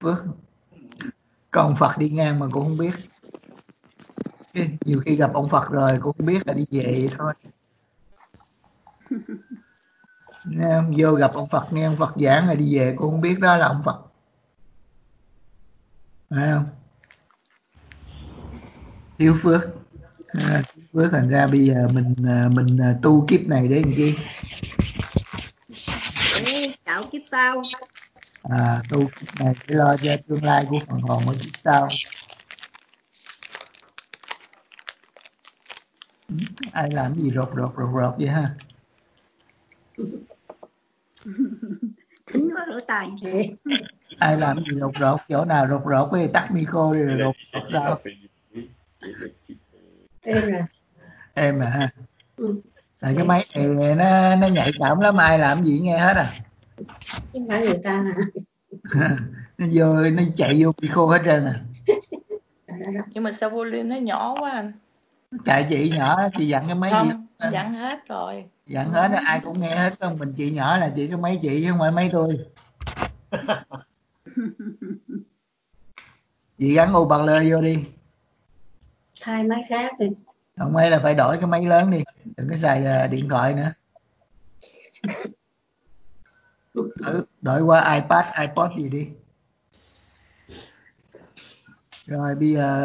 phước. Có ông Phật đi ngang mà cũng không biết. Nhiều khi gặp ông Phật rồi cũng không biết là đi về vậy thôi. Vô gặp ông Phật, nghe ông Phật giảng rồi đi về cũng không biết đó là ông Phật, phải không? Thiếu phước. Thiếu phước, thành ra bây giờ mình tu kiếp này để làm chi? Để chạo kiếp sau. Tu kiếp này để lo cho tương lai của phần hồn ở kiếp sau. Ai làm gì rột vậy ha? Thính quá lỗ tai. Ai làm gì rột, chỗ nào rột thì tắt micro rồi rột sao? Em ha. Tại cái máy này nó nhạy cảm lắm, ai làm gì nghe hết à. Không phải người ta hả? nó chạy vô micro hết trơn à. Nhưng mà sao volume nó nhỏ quá anh? Chạy chị nhỏ, chị dặn cái máy Không, chị dặn hết rồi. dặn hết, ai cũng nghe hết, không mình chị nhỏ là chị cái máy chị chứ không phải máy tôi. Chị gắn overlay vô đi, Thay máy khác đi. không may là phải đổi cái máy lớn đi, đừng có xài điện thoại nữa. Đổi qua iPad, iPod gì đi. Rồi bây giờ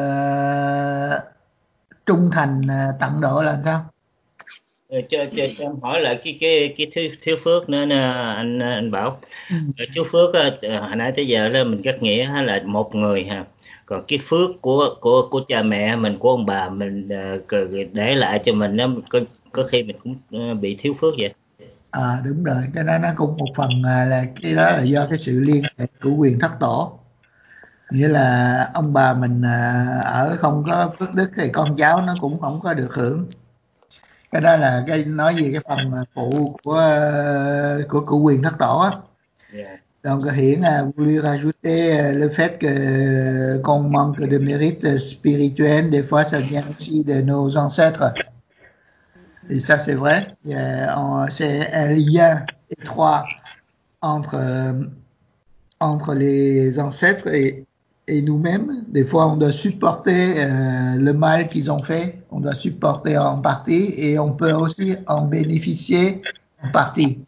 trung thành tận độ là sao? Cho em hỏi lại cái thiếu phước nữa nè anh Bảo. Chú phước hồi nãy tới giờ là mình cắt nghĩa là một người ha, còn cái phước của cha mẹ mình, của ông bà mình để lại cho mình, nó có khi mình cũng bị thiếu phước vậy. Đúng rồi, cái đó nó cũng một phần là cái đó là do cái sự liên hệ của quyền thất tổ, nghĩa là ông bà mình ở không có phước đức thì con cháu nó cũng không có được hưởng. Cái đó là cái nói về cái phần phụ của quyền thất tổ á. Yeah. Donc Hiển a voulu rajouter le fait que qu'on manque de mérite spirituel, des fois ça vient aussi de nos ancêtres. Et ça c'est vrai, c'est un lien étroit entre les ancêtres et nous-mêmes. Des fois on doit supporter le mal qu'ils ont fait, on doit supporter en partie et on peut aussi en bénéficier en partie.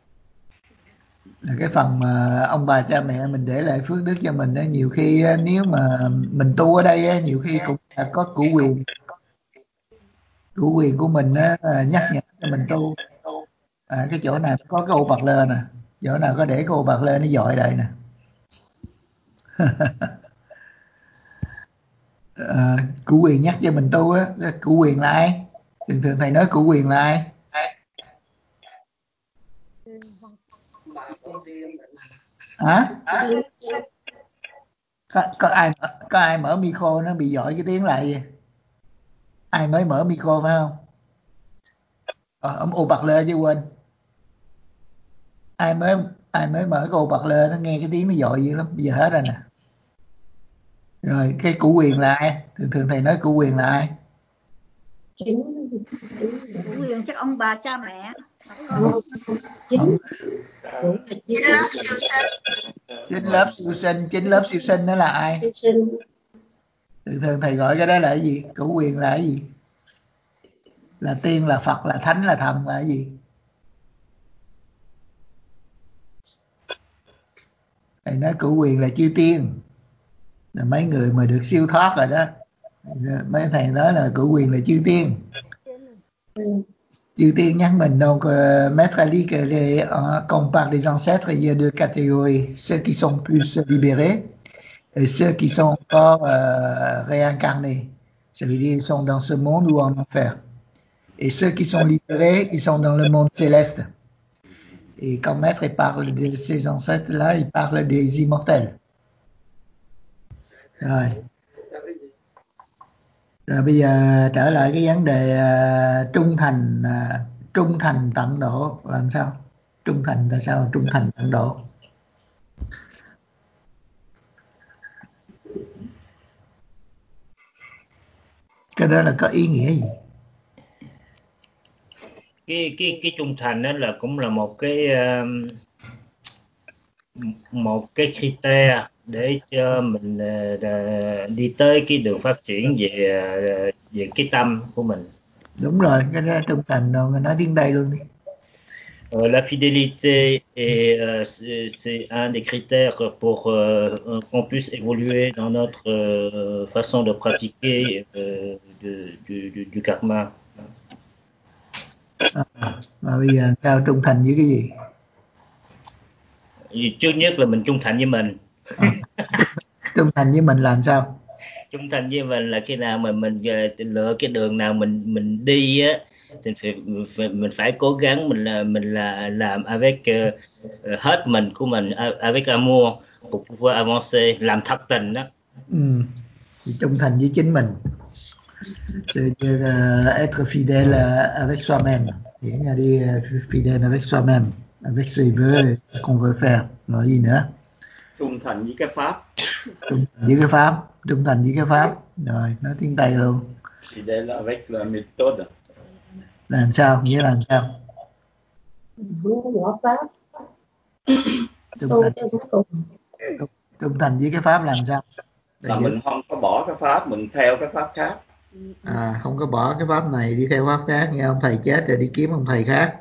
Là cái phần mà ông bà cha mẹ mình để lại phước đức cho mình đó, nhiều khi nếu mà mình tu ở đây nhiều khi cũng là có chủ quyền của mình nhắc nhở cho mình tu. Cái chỗ nào có cái ô bạc lơ nè, chỗ nào có để cái ô bạc lơ nó dội đây nè. Chủ quyền nhắc cho mình tu á. Chủ quyền là ai? Thường thường thầy nói chủ quyền là ai? Hả? Có ai mở micro nó bị dội cái tiếng lại vậy? Ai mới mở micro phải không? Ông ô bạc lơ chứ quên. Ai mới mở cái ô bạc lơ nó nghe cái tiếng nó dội dữ lắm, bây giờ hết rồi nè. Rồi cái chủ quyền là ai? Thường thầy nói chủ quyền là ai? Chủ quyền chắc ông bà cha mẹ. Chính lớp siêu sinh đó là ai? Thường thầy gọi cái đó là cái gì? Chủ quyền là cái gì? Là tiên, là Phật, là thánh, là thần, là cái gì? Thầy nói chủ quyền là chư tiên, là mấy người mà được siêu thoát rồi đó. Mấy thầy nói là chủ quyền là chư tiên. Chư tiên nhắc mình. Donc Maître a dit que quand on parle des ancêtres, il y a deux catégories, ceux qui sont plus libérés et ceux qui sont encore réincarnés. Ça veut dire ils sont dans ce monde ou en enfer. Et ceux qui sont libérés, ils sont dans le monde céleste. Et quand Maître parle de ces ancêtres-là, il parle des immortels. Rồi. Rồi bây giờ trở lại cái vấn đề trung thành tận độ làm sao? Trung thành tại sao trung thành tận độ? Cái đó là có ý nghĩa gì? Cái trung thành đó là cũng là một cái criteria để cho mình đi tới cái đường phát triển về cái tâm của mình. Đúng rồi, cái đó trung thành rồi, nói tiếng Tây luôn đi. La fidélité c'est un des critères pour qu'on puisse évoluer dans notre façon de pratiquer du karma. Mà bây giờ cao trung thành với cái gì? Trước nhất là mình trung thành với mình. Trung thành với mình là làm sao? Trung thành với mình là khi nào mà mình lựa cái đường nào mình đi á, thì mình phải cố gắng mình làm avec hết mình của mình, avec amour pour pouvoir avancer, làm thật tình đó. Trung thành với chính mình. C'est-à-dire être fidèle avec soi-même. Tiếng là đi fidèle avec soi-même, avec ses vœux et qu'on veut faire. Nói gì nữa? Trung thành với cái pháp. Trung thành với cái pháp. Trung thành với cái pháp. Rồi, nói tiếng Tây luôn. Fidèle avec la méthode. Làm sao? Nghĩa là làm sao? Bỏ pháp. Trung thành với cái pháp làm sao? Là mình không có bỏ cái pháp, mình theo cái pháp khác. Không có bỏ cái pháp này đi theo pháp khác, nghe ông thầy chết rồi đi kiếm ông thầy khác.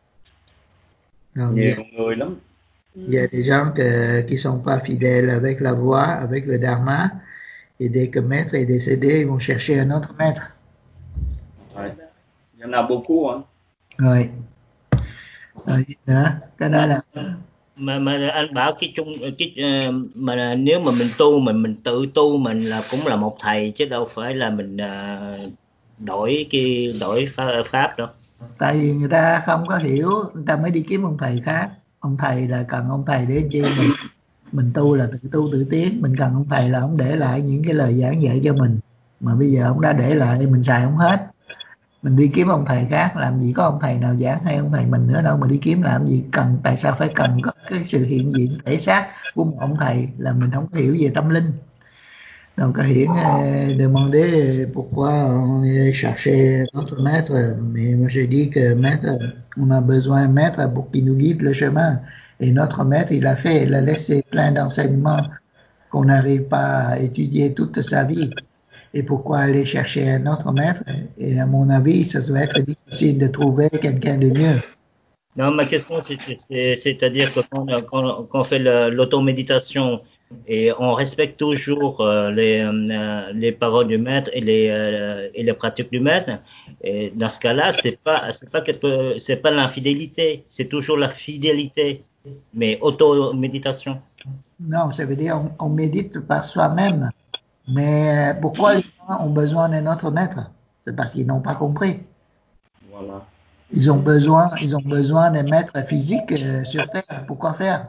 Nhiều người lắm. Il y a des gens qui sont pas fidèles avec la voie, avec le dharma, et dès que maître est décédé, ils vont chercher un autre maître. Il y en a beaucoup hein. Rồi nữa, cái đó là mà anh bảo mà nếu mà mình tu mình tự tu mình là cũng là một thầy, chứ đâu phải là mình đổi pháp đâu. Tại vì người ta không có hiểu, người ta mới đi kiếm ông thầy khác. Ông thầy là cần ông thầy để chi mình tu là tự tu tự tiến. Mình cần ông thầy là ông để lại những cái lời giảng dạy cho mình, mà bây giờ ông đã để lại mình xài không hết. Mình đi kiếm ông thầy khác làm gì có ông thầy nào giảng hay ông thầy mình nữa đâu mà đi kiếm làm gì. Tại sao phải cần có cái sự hiện diện thể xác của một ông thầy là mình không có hiểu về tâm linh. Donc Hiển demandait pourquoi on est chercher notre maître, mais moi j'ai dit que maître, on a besoin d'un maître pour qu'il nous guide le chemin. Et notre maître, il a laissé plein d'enseignements qu'on n'arrive pas à étudier toute sa vie. Et pourquoi aller chercher un autre maître? Et à mon avis, ça doit être difficile de trouver quelqu'un de mieux. Non, ma question, c'est-à-dire que quand on fait l'automéditation et on respecte toujours les paroles du maître et les pratiques du maître, et dans ce cas-là, c'est pas l'infidélité, c'est toujours la fidélité, mais automéditation. Non, ça veut dire on médite par soi-même. Mais pourquoi les gens ont besoin d'un autre maître? C'est parce qu'ils n'ont pas compris. Voilà. Ils ont besoin d'un maître physique sur Terre. Pourquoi faire?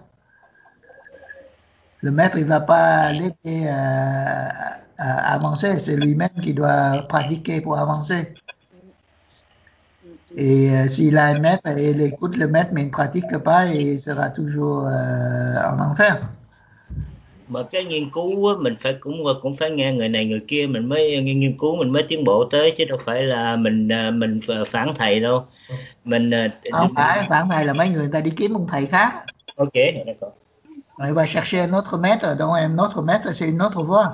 Le maître, il va pas l'aider à avancer. C'est lui-même qui doit pratiquer pour avancer. Et s'il a un maître et il écoute le maître mais il ne pratique pas, il sera toujours en enfer. Mà cái nghiên cứu á, mình cũng phải nghe người này người kia mình mới nghiên cứu, mình mới tiến bộ tới, chứ đâu phải là mình phản thầy đâu. Mình không phải phản thầy là mấy người ta đi kiếm ông thầy khác. Ok, d'accord. Il va chercher un autre maître, donc un autre maître c'est une autre voie.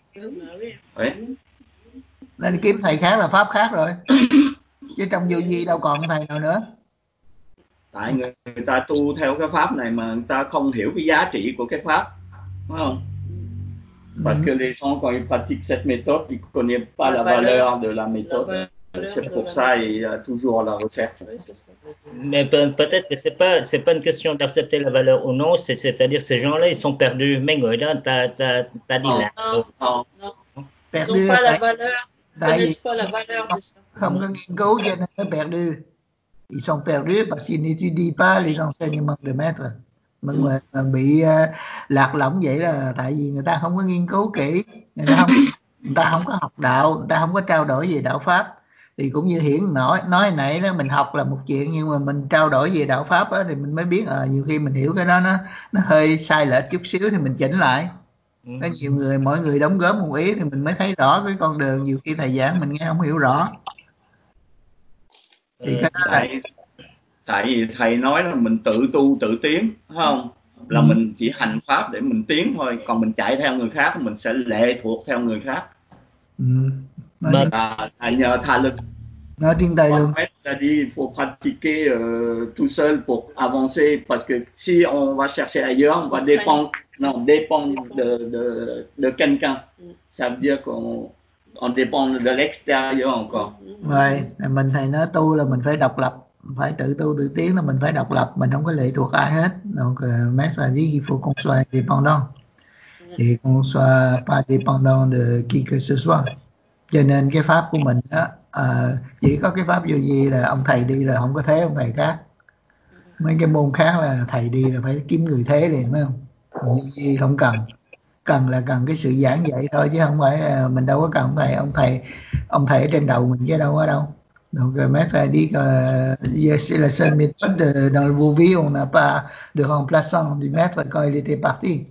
Nên đi kiếm thầy khác là pháp khác rồi. Chứ trong vô vi đâu còn thầy nào nữa. Tại người ta tu theo cái pháp này mà người ta không hiểu cái giá trị của cái pháp, đúng không? Parce que les gens quand ils pratiquent cette méthode, ils ne connaissent pas la valeur de la méthode. C'est pour ça il y a toujours la recherche. Mais peut-être que c'est pas une question d'accepter la valeur ou non, c'est-à-dire ces gens-là ils sont perdus. Mấy người đó ta đi lạc. Non. Ils n'ont pas la valeur, ils connaissent pas la valeur de ça. Không có nghiên cứu cho nên mới perdus. Ils sont perdus parce qu'ils n'étudient pas les enseignements de maître. Mọi người bị lạc lõng vậy là tại vì người ta không có nghiên cứu kỹ, người ta không có học đạo, người ta không có trao đổi về đạo pháp. Thì cũng như Hiển nói nãy đó, mình học là một chuyện nhưng mà mình trao đổi về đạo pháp đó, thì mình mới biết nhiều khi mình hiểu cái đó nó hơi sai lệch chút xíu thì mình chỉnh lại. Có nhiều người, mỗi người đóng góp một ý thì mình mới thấy rõ cái con đường, nhiều khi thầy giảng mình nghe không hiểu rõ. Thì cái đó tại vì thầy nói là mình tự tu tự tiến, phải không? là mình chỉ hành pháp để mình tiến thôi, còn mình chạy theo người khác mình sẽ lệ thuộc theo người khác. Là nhờ thà lực. Nói tiếng Tây luôn. Il a dit il faut pratiquer tout seul pour avancer, parce que si on va chercher ailleurs, on va dépendre de quelqu'un. Ça veut dire qu'on dépend de l'extérieur encore. Vậy mình thầy nói tu là mình phải độc lập, phải tự tu tự tiến, là mình phải độc lập, mình không có lệ thuộc ai hết. Donc maître a dit qu'il faut qu'on soit indépendant et qu'on soit pas dépendant de qui que ce soit. Cho nên cái pháp của mình á, chỉ có cái pháp vô vi là ông thầy đi là không có thế ông thầy khác. Mấy cái môn khác là thầy đi là phải kiếm người thế liền, phải không? Vô vi không cần là cần cái sự giảng dạy thôi, chứ không phải là mình đâu có cần ông thầy ở trên đầu mình chứ đâu ở đâu. Donc maître a dit que c'est la seule méthode dans le vô vi, on n'a pas de remplaçant du maître quand il était parti.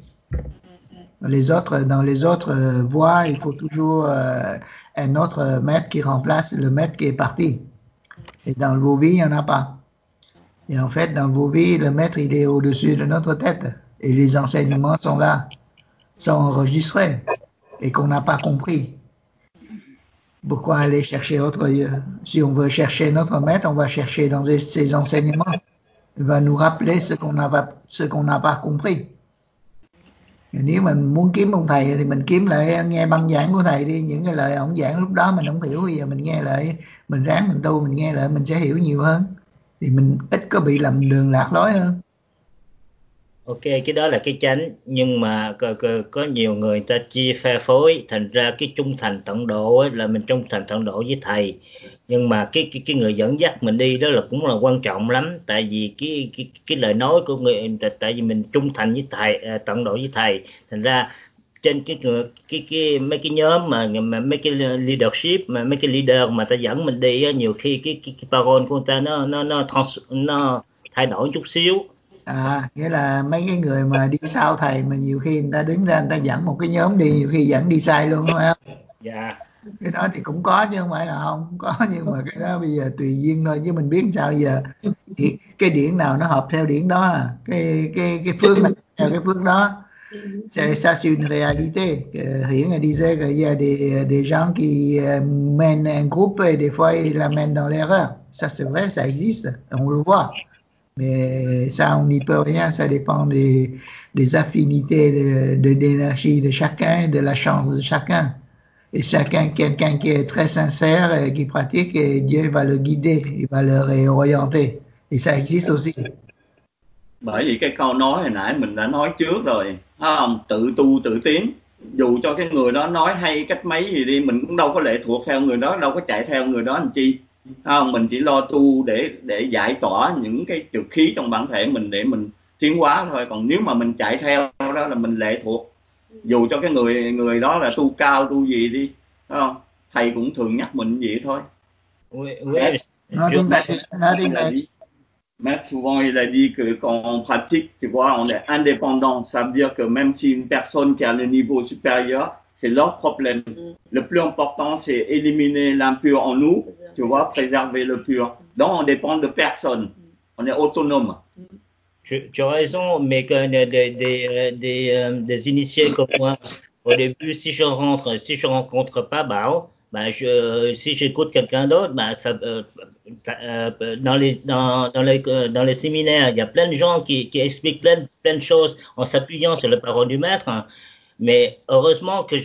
Dans les autres voies, il faut toujours un autre maître qui remplace le maître qui est parti. Et dans le vô vi, il n'y en a pas. Et en fait, dans le vô vi, le maître, il est au-dessus de notre tête. Et les enseignements sont là, sont enregistrés. Et qu'on n'a pas compris. Pourquoi aller chercher autre? Si on veut chercher notre maître, on va chercher dans ses enseignements. Il va nous rappeler ce qu'on n'a pas compris. Nếu mình muốn kiếm ông thầy thì mình kiếm lại nghe băng giảng của thầy đi, những cái lời ông giảng lúc đó mình không hiểu, bây giờ mình nghe lại, mình ráng mình tu, mình nghe lại mình sẽ hiểu nhiều hơn, thì mình ít có bị lầm đường lạc lối hơn. Ok, cái đó là cái chánh, nhưng mà có nhiều người ta chia phe phối, thành ra cái trung thành tận độ ấy, là mình trung thành tận độ với thầy, nhưng mà cái người dẫn dắt mình đi đó là cũng là quan trọng lắm, tại vì cái lời nói của người, tại vì mình trung thành với thầy, tận độ với thầy, thành ra trên cái mấy cái nhóm mà mấy cái leadership, mà mấy cái leader mà ta dẫn mình đi á, nhiều khi cái parole của người ta nó thay đổi chút xíu. Nghĩa là mấy cái người mà đi sau thầy mà nhiều khi người ta đứng ra người ta dẫn một cái nhóm đi, nhiều khi dẫn đi sai luôn, phải không? Dạ. Cái đó thì cũng có chứ không phải là không có, nhưng mà cái đó bây giờ tùy duyên thôi, chứ mình biết sao giờ. Cái điển nào nó hợp theo điển đó, cái phương nào theo cái phương đó. Ça c'est une réalité. Rien à disait qu'il y a des gens qui mènent un groupe et des fois ils l'amènent dans l'erreur. Ça c'est vrai, ça existe, on le voit. Mais ça, on n'y peut rien, ça dépend des affinités d'énergie de chacun, de la chance de chacun. Et quelqu'un qui est très sincère et qui pratique, et Dieu va le guider, il va le réorienter. Et ça existe aussi. Bởi vì cái câu nói hồi nãy mình đã nói trước rồi, không? Tự tu tự tiến. Dù cho cái người đó nói hay cách mấy gì đi, mình cũng đâu có lệ thuộc theo người đó, đâu có chạy theo người đó làm chi. Không, mình chỉ lo tu để giải tỏa những cái trượt khí trong bản thể mình để mình tiến hóa thôi. Còn nếu mà mình chạy theo đó là mình lệ thuộc. Dù cho cái người đó là tu cao tu gì đi, không? Thầy cũng thường nhắc mình vậy thôi. Mais souvent il a dit que quand on pratique, tu vois, on est indépendant. Ça veut dire que même si une personne qui a le niveau supérieur, c'est leur problème. Le plus important, c'est éliminer l'impur en nous, tu vois, préserver le pur. Donc, on dépend de personne. On est autonome. Tu as raison, mais que des initiés comme moi, au début, si je rencontre pas Bảo, si j'écoute quelqu'un d'autre, dans les séminaires, il y a plein de gens qui expliquent plein de choses en s'appuyant sur la parole du maître. Hein. Mais heureusement que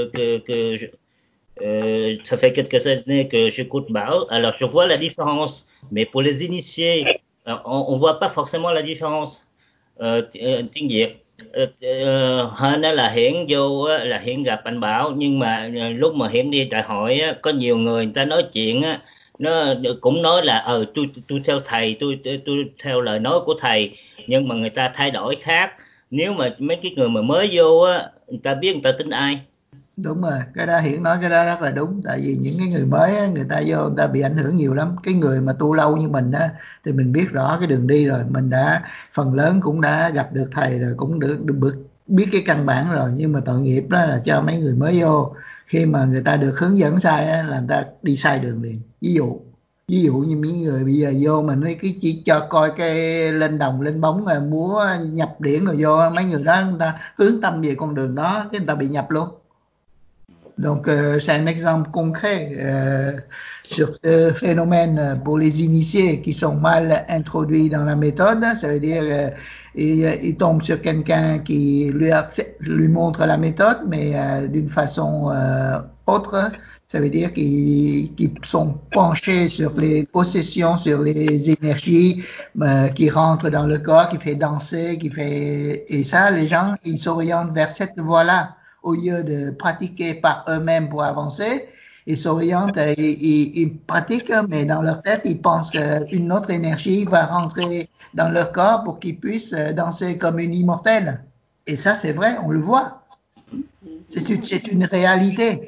ça fait quelques années que j'écoute Bảo, alors je vois la différence. Mais pour les initiés, on voit pas forcément la différence. Tiếng Việt hơn là Hiển vô là Hiển gặp anh Bảo, nhưng mà lúc mà Hiển đi đại hội có nhiều người ta nói chuyện nó cũng nói là tôi theo thầy, tôi theo lời nói của thầy, nhưng mà người ta thay đổi khác. Nếu mà mấy cái người mà mới vô người ta biết người ta tin ai. Đúng rồi, cái đó Hiển nói cái đó rất là đúng. Tại vì những cái người mới á, người ta vô người ta bị ảnh hưởng nhiều lắm. Cái người mà tu lâu như mình á thì mình biết rõ cái đường đi rồi, mình đã phần lớn cũng đã gặp được thầy rồi, cũng được biết cái căn bản rồi. Nhưng mà tội nghiệp đó là cho mấy người mới vô, khi mà người ta được hướng dẫn sai á, là người ta đi sai đường liền. Ví dụ Ví dụ như mấy người bây giờ vô mình nói cái chỉ cho coi cái lên đồng lên bóng mà múa nhập điển rồi vô, mấy người đó người ta hướng tâm về con đường đó cái người ta bị nhập luôn. Donc c'est un exemple concret sur ce phénomène pour les initiés qui sont mal introduits dans la méthode. Ça veut dire ils tombent sur quelqu'un qui lui montre la méthode, mais d'une façon autre. Ça veut dire qu'ils sont penchés sur les possessions, sur les énergies qui rentrent dans le corps, qui fait danser, et ça, les gens, ils s'orientent vers cette voie-là. Au lieu de pratiquer par eux-mêmes pour avancer, ils s'orientent, ils pratiquent, mais dans leur tête, ils pensent qu'une autre énergie va rentrer dans leur corps pour qu'ils puissent danser comme une immortelle. Et ça, c'est vrai, on le voit. C'est une réalité.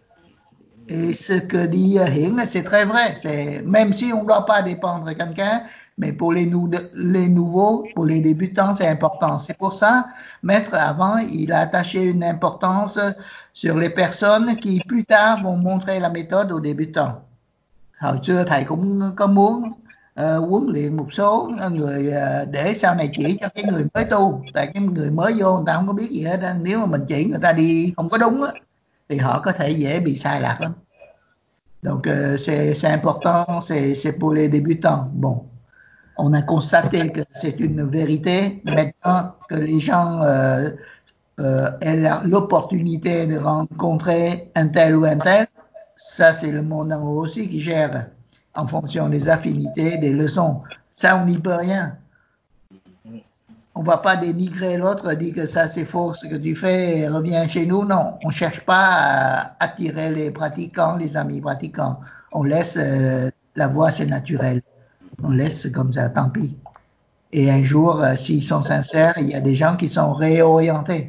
Et ce que dit Hiển, c'est très vrai. Même si on ne doit pas dépendre de quelqu'un, mais pour les nouveaux, pour les débutants, c'est important. C'est pour ça, Maître, avant, il a attaché une importance sur les personnes qui, plus tard, vont montrer la méthode aux débutants. Hồi xưa thầy cũng có muốn huấn luyện một số người để sau này chỉ cho cái người mới tu. Tại cái người mới vô người ta không có biết gì hết. Nếu mà mình chỉ người ta đi không có đúng á, thì họ có thể dễ bị sai lạc lắm. Donc c'est important, c'est pour les débutants. Bon, on a constaté que c'est une vérité. Maintenant que les gens aient l'opportunité de rencontrer un tel ou un tel, ça c'est le monde en haut aussi qui gère en fonction des affinités, des leçons. Ça, on n'y peut rien. On ne va pas dénigrer l'autre, dire que ça c'est faux, ce que tu fais, reviens chez nous. Non, on ne cherche pas à attirer les pratiquants, les amis pratiquants. On laisse la voie, c'est naturel. On laisse comme ça, tant pis. Et un jour, s'ils sont sincères, il y a des gens qui sont réorientés.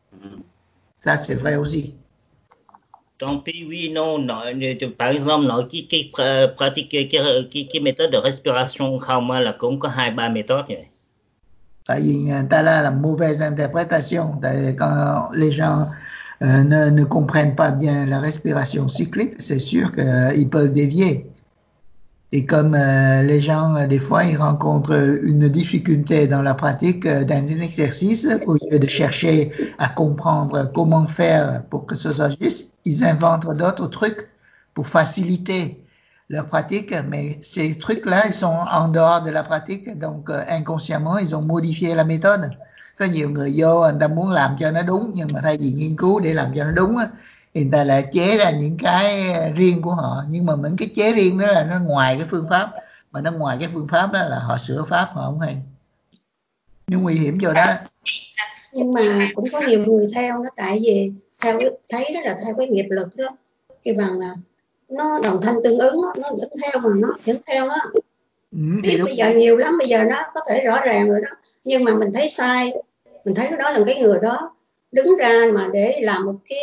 Ça, c'est vrai aussi. Tant pis, oui, non. Par exemple, nói cái pratique cái méthode de respiration không là cũng có 2-3 méthode vậy. Tại vì người ta là la mauvaise interprétation. Quand les gens ne comprennent pas bien la respiration cyclique, c'est sûr qu'ils peuvent dévier. Et comme les gens, des fois, ils rencontrent une difficulté dans la pratique d'un exercice, au lieu de chercher à comprendre comment faire pour que ce soit juste, ils inventent d'autres trucs pour faciliter leur pratique, mais ces trucs-là, ils sont en dehors de la pratique, donc inconsciemment, ils ont modifié la méthode. Có nhiều người vô, người ta muốn làm cho nó đúng, nhưng mà thay vì nghiên cứu để làm cho nó đúng, thì người ta lại chế ra những cái riêng của họ. Nhưng mà những cái chế riêng đó là nó ngoài cái phương pháp, mà nó ngoài cái phương pháp đó là họ sửa pháp, họ không hay. Nhưng nguy hiểm cho đó. Nhưng mà cũng có nhiều người theo nó, tại vì theo thấy đó là theo cái nghiệp lực đó, cái bằng nó đồng thanh tương ứng đó, nó vẫn theo mà nó vẫn theo đó. Biết bây giờ nhiều lắm, bây giờ nó có thể rõ ràng rồi đó, nhưng mà mình thấy sai, mình thấy cái đó là cái người đó đứng ra mà để làm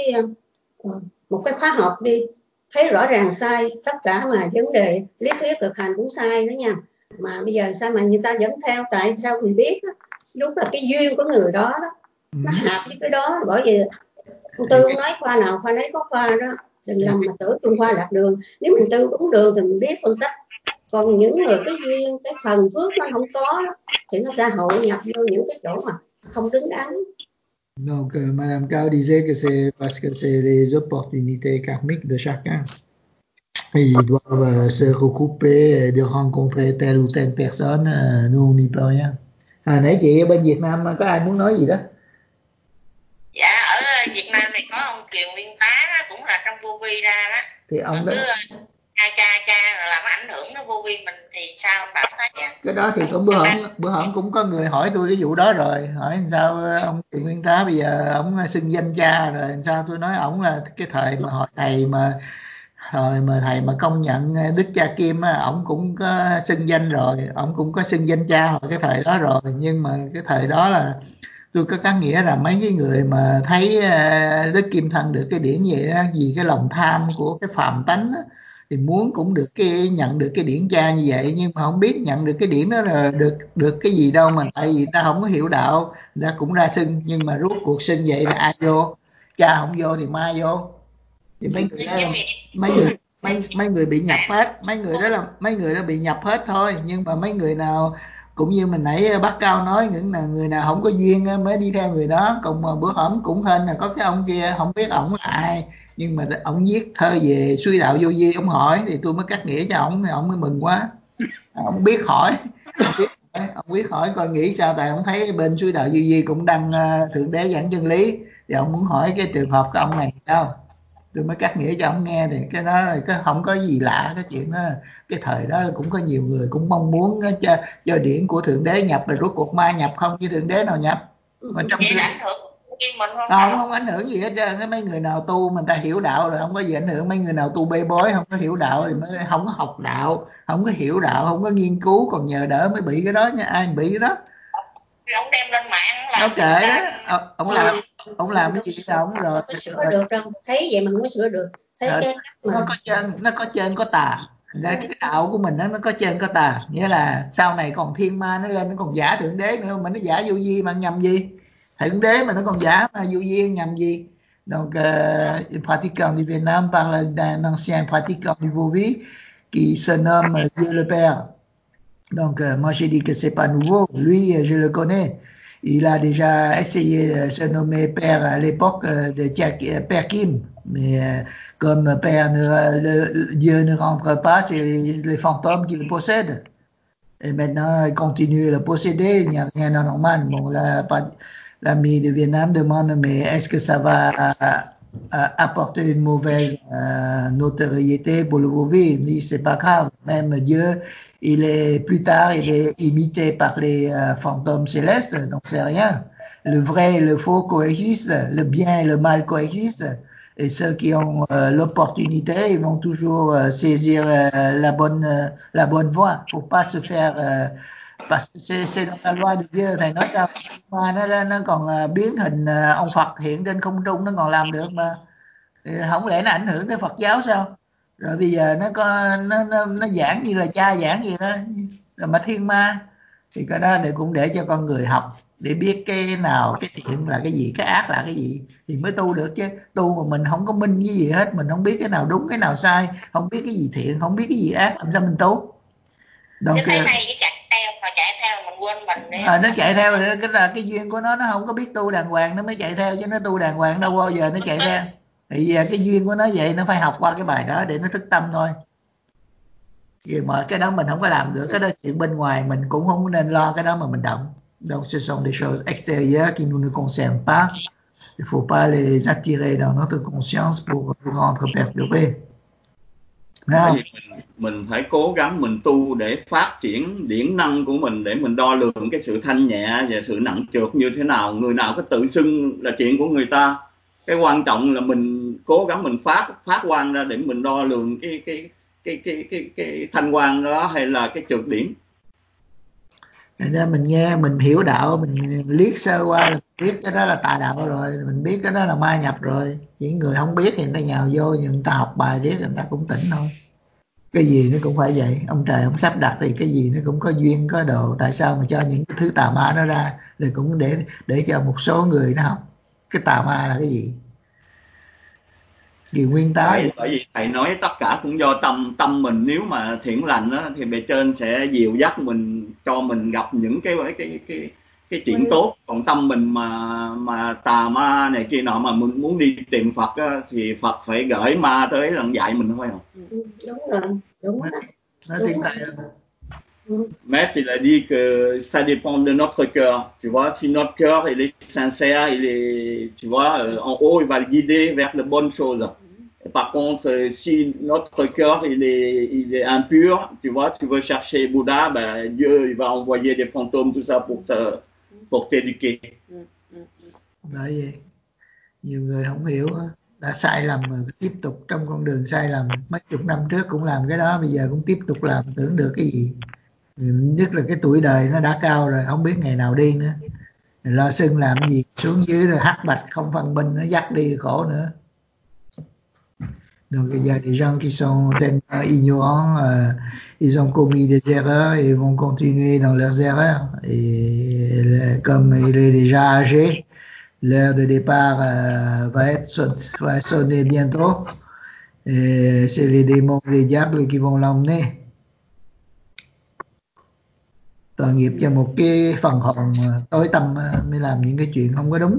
một cái khóa học đi, thấy rõ ràng sai tất cả, mà vấn đề lý thuyết thực hành cũng sai đó nha. Mà bây giờ sao mà người ta vẫn theo? Tại theo mình biết đó, đúng là cái duyên của người đó đó, nó hợp với cái đó. Bởi vì ông Tư nói khoa nào khoa nấy có khoa đó, đừng làm mà tưởng Trung Khoa lạc đường. Nếu mình tư đúng đường thì mình biết phân tích. Còn những người cái duyên, cái phần phước nó không có đó, thì nó sẽ hội nhập vô những cái chỗ mà không đứng đắn. Donc, Madame Cao disait que c'est parce que c'est les opportunités karmiques de chacun. Ils doivent se regrouper, de rencontrer telle ou telle personne. Nous, on n'y peut rien. Nãy chị ở bên Việt Nam có ai muốn nói gì đó? Dạ, ở Việt Nam thì có ông Kiều Nguyên Tá đó, cũng là trong vô vi ra đó. Thì ông đó hai cha làm ảnh hưởng nó vô vi mình thì sao bạn thấy vậy? Cái đó thì cũng bữa hổm cũng có người hỏi tôi cái vụ đó rồi, hỏi làm sao ông Kiều Nguyên Tá bây giờ ông xưng danh cha rồi làm sao. Tôi nói ổng là cái thời mà họ thầy mà công nhận Đức Cha Kim á, ổng cũng có xưng danh rồi, ổng cũng có xưng danh cha hồi cái thời đó rồi. Nhưng mà cái thời đó là tôi có nghĩa là mấy cái người mà thấy Đức Kim Thân được cái điển vậy đó, vì cái lòng tham của cái phàm tánh đó, thì muốn cũng được nhận được cái điển cha như vậy, nhưng mà không biết nhận được cái điển đó là được cái gì đâu, mà tại vì ta không có hiểu đạo, người ta cũng ra xưng. Nhưng mà rốt cuộc xưng vậy là ai vô? Cha không vô thì ma vô. Thì mấy người mấy người bị nhập hết, mấy người đó bị nhập hết thôi, nhưng mà mấy người nào cũng như mình nãy bác Cao nói, những là người nào không có duyên mới đi theo người đó. Còn mà bữa hổm cũng hên là có cái ông kia, không biết ổng là ai, nhưng mà ổng viết thơ về suy đạo vô vi, ổng hỏi thì tôi mới cắt nghĩa cho ổng, thì ổng mới mừng quá. Ông biết hỏi, ông biết hỏi coi nghĩ sao, tại ông thấy bên suy đạo vô vi cũng đăng Thượng Đế giảng chân lý, thì ông muốn hỏi cái trường hợp của ông này sao. Tôi mới cắt nghĩa cho ông nghe, thì cái đó cái không có gì lạ cái chuyện đó. Cái thời đó cũng có nhiều người cũng mong muốn cho điển của Thượng Đế nhập, rồi rốt cuộc ma nhập không, chứ Thượng Đế nào nhập. Mà trong Vậy ảnh hưởng mình không ảnh hưởng gì hết trơn. Cái mấy người nào tu mình ta hiểu đạo rồi không có gì ảnh hưởng. Mấy người nào tu bê bối không có hiểu đạo thì mới không có học đạo, không có hiểu đạo, không có nghiên cứu, còn nhờ đỡ mới bị cái đó nha. Ai bị cái đó thì ông đem lên mạng làm kệ đó. Ông làm cái gì đâu ông rồi có sửa được đâu, thấy vậy mà không có sửa được. Thấy cái mà nó có trên có tà. Để cái đạo của mình nó có trên có tà, nghĩa là sau này còn thiên ma nó lên, nó còn giả Thượng Đế nữa, mà nó giả vô vi mà nhầm gì. Thượng Đế mà nó còn giả mà vô vi nhầm gì. Donc les pratiquants du Vietnam parlent d'un ancien pratiquant du vô vi qui se nomme Dieu le Père. Donc moi j'ai dit que c'est pas nouveau, lui je le connais. Il a déjà essayé de se nommer père à l'époque de Père Kim, mais comme père Dieu ne rentre pas, c'est les fantômes qui le possèdent. Et maintenant, il continue à le posséder, il n'y a rien d'anormal. Bon, là, l'ami de Vietnam demande, mais est-ce que ça va apporter une mauvaise notoriété pour le Vovi? Il dit, c'est pas grave. Même Dieu, plus tard, il est imité par les fantômes célestes, donc c'est rien. Le vrai et le faux coexistent, le bien et le mal coexistent. Et ceux qui ont l'opportunité, ils vont toujours saisir la bonne voie. Faut pas se faire parce que c'est dans la loi de Dieu. Thầy nói sao mà nó còn biến hình ông Phật hiện trên không trung, nó còn làm được mà. Thì không lẽ nó ảnh hưởng tới Phật giáo sao? Rồi bây giờ nó giảng như là cha giảng gì đó, mà thiên ma, thì cái đó cũng để cho con người học, để biết cái nào cái thiện là cái gì, cái ác là cái gì thì mới tu được. Chứ tu mà mình không có minh với gì hết, mình không biết cái nào đúng cái nào sai, không biết cái gì thiện, không biết cái gì ác, làm sao mình tu. Đâu cái này cái chạy theo mình quên mình đấy. Nó chạy theo cái là cái duyên của nó không có biết tu đàng hoàng nó mới chạy theo, chứ nó tu đàng hoàng đâu bao giờ nó chạy theo. Thì cái duyên của nó vậy, nó phải học qua cái bài đó để nó thức tâm thôi. Vì mà cái đó mình không có làm được, cái đó chuyện bên ngoài mình cũng không nên lo cái đó mà mình động. Donc ce sont des choses extérieures qui nous ne concernent pas. Il faut pas les attirer dans notre conscience pour nous rendre perturbés. Bởi vì mình phải cố gắng mình tu để phát triển điển năng của mình, để mình đo lường cái sự thanh nhẹ và sự nặng trược như thế nào. Người nào có tự xưng là chuyện của người ta. Cái quan trọng là mình cố gắng mình phát quang ra để mình đo lường cái thanh quang đó hay là cái trược điểm. Thành ra mình nghe, mình hiểu đạo, mình liếc sơ qua là biết cái đó là tà đạo rồi, mình biết cái đó là ma nhập rồi. Chỉ người không biết thì người ta nhào vô, nhưng người ta học bài riết người ta cũng tỉnh thôi. Cái gì nó cũng phải vậy, ông trời ông sắp đặt thì cái gì nó cũng có duyên có độ. Tại sao mà cho những cái thứ tà ma nó ra, thì cũng để cho một số người nó học cái tà ma là cái gì. Vì nguyên tắc bởi vì thầy nói tất cả cũng do tâm mình. Nếu mà thiện lành đó, thì bề trên sẽ dìu dắt mình, cho mình gặp những cái chuyện tốt. Còn tâm mình mà tà ma này kia nọ, mà mình muốn đi tìm Phật á, thì Phật phải gửi ma tới lần dạy mình thôi. Đúng rồi, đúng rồi. Nó thiên tài rồi. Maître, il a dit que ça dépend de notre cœur. Tu vois, si notre cœur il est sincère, il est, tu vois, en haut, il va le guider vers les bonnes choses. Par contre, si notre cœur il est impur, tu vois, tu veux chercher Bouddha, ben Dieu il va envoyer des fantômes, tout ça pour t'éduquer. Bởi vậy nhiều người không hiểu, đã sai lầm rồi tiếp tục trong con đường sai lầm. Mấy chục năm trước cũng làm cái đó, bây giờ cũng tiếp tục làm, tưởng được cái gì. Nhất là cái tuổi đời nó đã cao rồi, không biết ngày nào đi nữa. Lo xưng làm gì, xuống dưới rồi hắc bạch không phân minh, nó dắt đi khổ nữa. Donc il y a des gens qui sont tellement ignorants, ils ont commis des erreurs et vont continuer dans leurs erreurs. Et comme il est déjà âgé, l'heure de départ va sonner bientôt. Et c'est les démons, les diables qui vont l'emmener. Tội nghiệp cho một cái phần hồn tối tăm mới làm những cái chuyện không có đúng.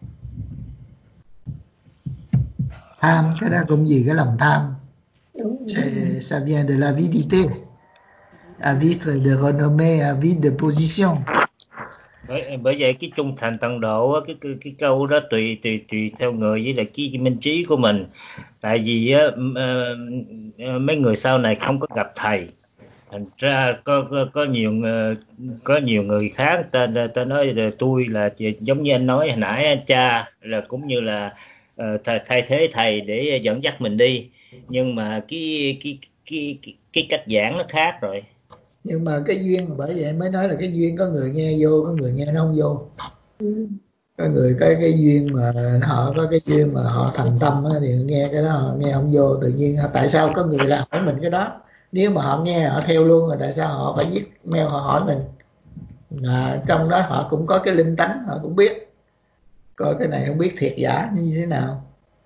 Tham, cái đó cũng gì, cái lòng tham. Ça vient de l'avidité. Avide de renommée, avide de position. Bởi vậy cái trung thành tận độ, cái câu đó tùy theo người với lại cái minh trí của mình. Tại vì mấy người sau này không có gặp thầy, thành ra có nhiều người khác ta nói là tôi là giống như anh nói hồi nãy, anh cha là cũng như là thay thế thầy để dẫn dắt mình đi, nhưng mà cái cách giảng nó khác rồi. Nhưng mà cái duyên, bởi vậy mới nói là cái duyên, có người nghe vô, có người nghe nó không vô. Có người cái duyên mà họ có cái duyên mà họ thành tâm á, thì nghe cái đó họ nghe không vô. Tự nhiên tại sao có người là hỏi mình cái đó, nếu mà họ nghe họ theo luôn rồi tại sao họ phải viết mail họ hỏi mình? Trong đó họ cũng có cái linh tánh, họ cũng biết coi cái này không biết thiệt giả như thế nào.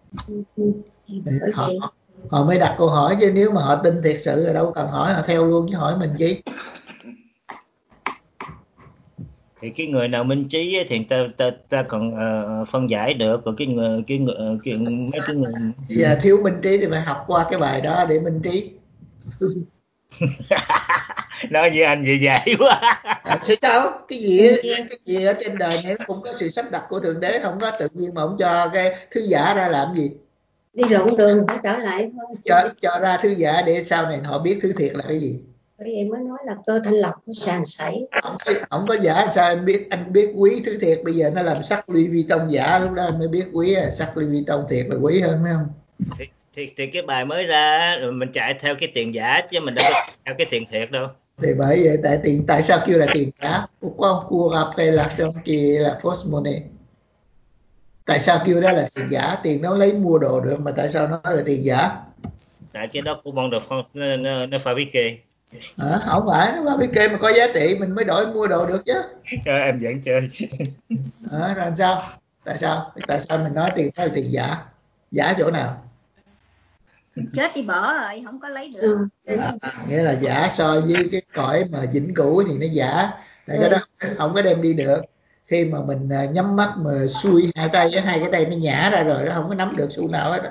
Họ mới đặt câu hỏi, chứ nếu mà họ tin thiệt sự rồi đâu cần hỏi, họ theo luôn chứ hỏi mình chi. Thì cái người nào minh trí thì ta còn phân giải được, còn mấy cái người giờ thiếu minh trí thì phải học qua cái bài đó để minh trí. nói với anh vậy dễ quá. Thế sao cái gì ở trên đời này nó cũng có sự sắp đặt của Thượng Đế, không có tự nhiên mà không cho cái thứ giả ra làm gì. Đi rộng đường phải trở lại thôi. Cho ra thứ giả để sau này họ biết thứ thiệt là cái gì. Bởi vậy mới nói là cơ thanh lọc nó sàn sảy. Không có giả sao anh biết quý thứ thiệt. Bây giờ nó làm sắc Louis Vuitton giả, lúc đó anh mới biết quý. Sắc Louis Vuitton thiệt là quý hơn, phải không? Thì cái bài mới ra mình chạy theo cái tiền giả chứ mình đâu có theo cái tiền thiệt đâu. Thì bởi vậy tại sao kêu là tiền giả? Pourquoi on court après l'argent qui est la fausse monnaie? Tại sao kêu đó là tiền giả? Tiền nó lấy mua đồ được mà tại sao nó là tiền giả? Tại cái đó của bon de France nó fabriqué. Không phải, nó fabriqué mà có giá trị mình mới đổi mua đồ được chứ. Em vẫn chơi. Rồi sao? Tại sao mình nói tiền đó là tiền giả? Giả chỗ nào? Chết đi bỏ rồi, không có lấy được. Nghĩa là giả so với cái cõi mà vĩnh cửu thì nó giả. Tại cái đó không có đem đi được. Khi mà mình nhắm mắt mà xuôi hai cái tay nó nhả ra rồi, nó không có nắm được xu nào hết.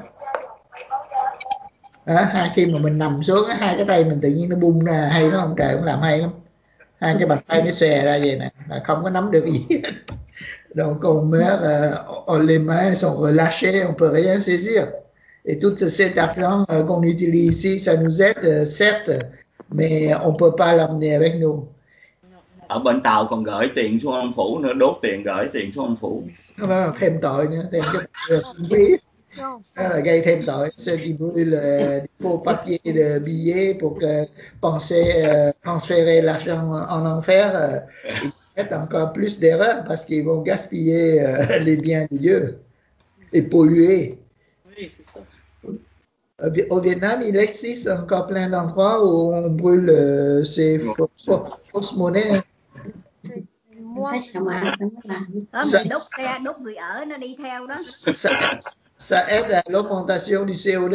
Khi mà mình nằm xuống, hai cái tay mình tự nhiên nó bung ra, hay nó không trời, cũng làm hay lắm. Hai cái bàn tay nó xòe ra vậy nè, là không có nắm được gì hết. Donc on meurt, les mains sont relâchées, on peut rien saisir. Et tout cet argent qu'on utilise ici, ça nous aide, certes, mais on peut pas l'emmener avec nous. Ở bên Tàu còn gửi tiền xuống ông phủ nữa, đốt tiền gửi tiền xuống ông phủ. Đó là thêm tội nữa, thêm cái tội phí. Đó là gây thêm tội. Ceux qui brûlent des faux papiers de billets pour que penser transférer l'argent en enfer, ils commettent encore plus d'erreurs parce qu'ils vont gaspiller les biens de Dieu et polluer. Oui, c'est ça. Au Vietnam, il existe encore plein d'endroits où on brûle ces fausses monnaies. Thấy sao mà không có làm. Mình đốt xe, đốt người ở nó đi theo đó. Ça aide à l'augmentation du CO2.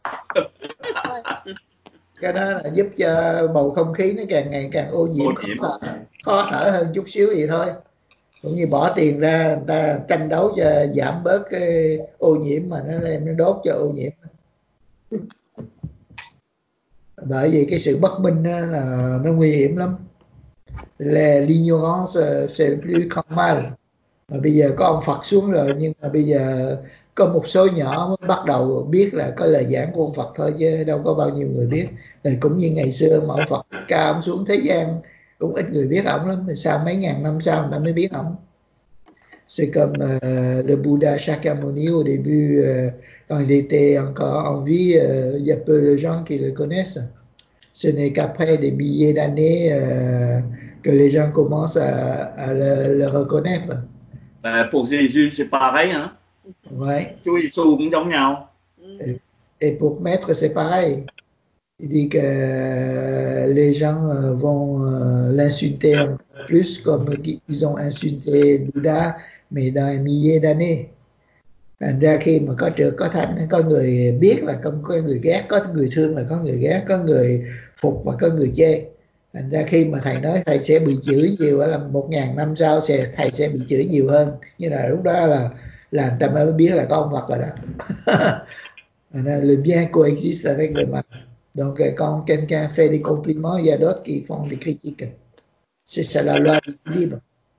Cái đó là giúp cho bầu không khí nó càng ngày càng ô nhiễm, khó thở hơn chút xíu vậy thôi. Cũng như bỏ tiền ra người ta tranh đấu cho giảm bớt cái ô nhiễm mà nó đốt cho ô nhiễm. Bởi vì cái sự bất minh là nó nguy hiểm lắm. L'ignorance c'est le plus grand mal. Mà bây giờ có ông Phật xuống rồi, nhưng mà bây giờ có một số nhỏ mới bắt đầu biết là có lời giảng của ông Phật thôi, chứ đâu có bao nhiêu người biết. Thì cũng như ngày xưa mà ông Phật ca ông xuống thế gian cũng ít người biết ông lắm. Thì sao mấy ngàn năm sau người ta mới biết ông. C'est comme le Bouddha Shakyamuni au début, quand il était encore en vie, il y a peu de gens qui le connaissent. Ce n'est qu'après des milliers d'années que les gens commencent à le reconnaître. Pour Jésus c'est pareil, hein? Ouais. Chúa Giêsu cũng giống nhau. Et pour Maître c'est pareil. Il dit que les gens vont l'insulter plus comme ils ont insulté Bouddha, mais dans un millier d'années. Thành ra khi mà có trượt có thanh, có người biết là có người ghét, có người thương là có người ghét, có người phục và có người chê. Thành ra khi mà thầy nói thầy sẽ bị chửi nhiều, là 1000 năm sau thầy sẽ bị chửi nhiều hơn, như là lúc đó là người ta mới biết là có ông Phật rồi đó. Le bien coexiste avec le mal. Donc quand quelqu'un fait des compliments, il y a d'autres qui font des critiques. C'est ça la loi d'équilibre.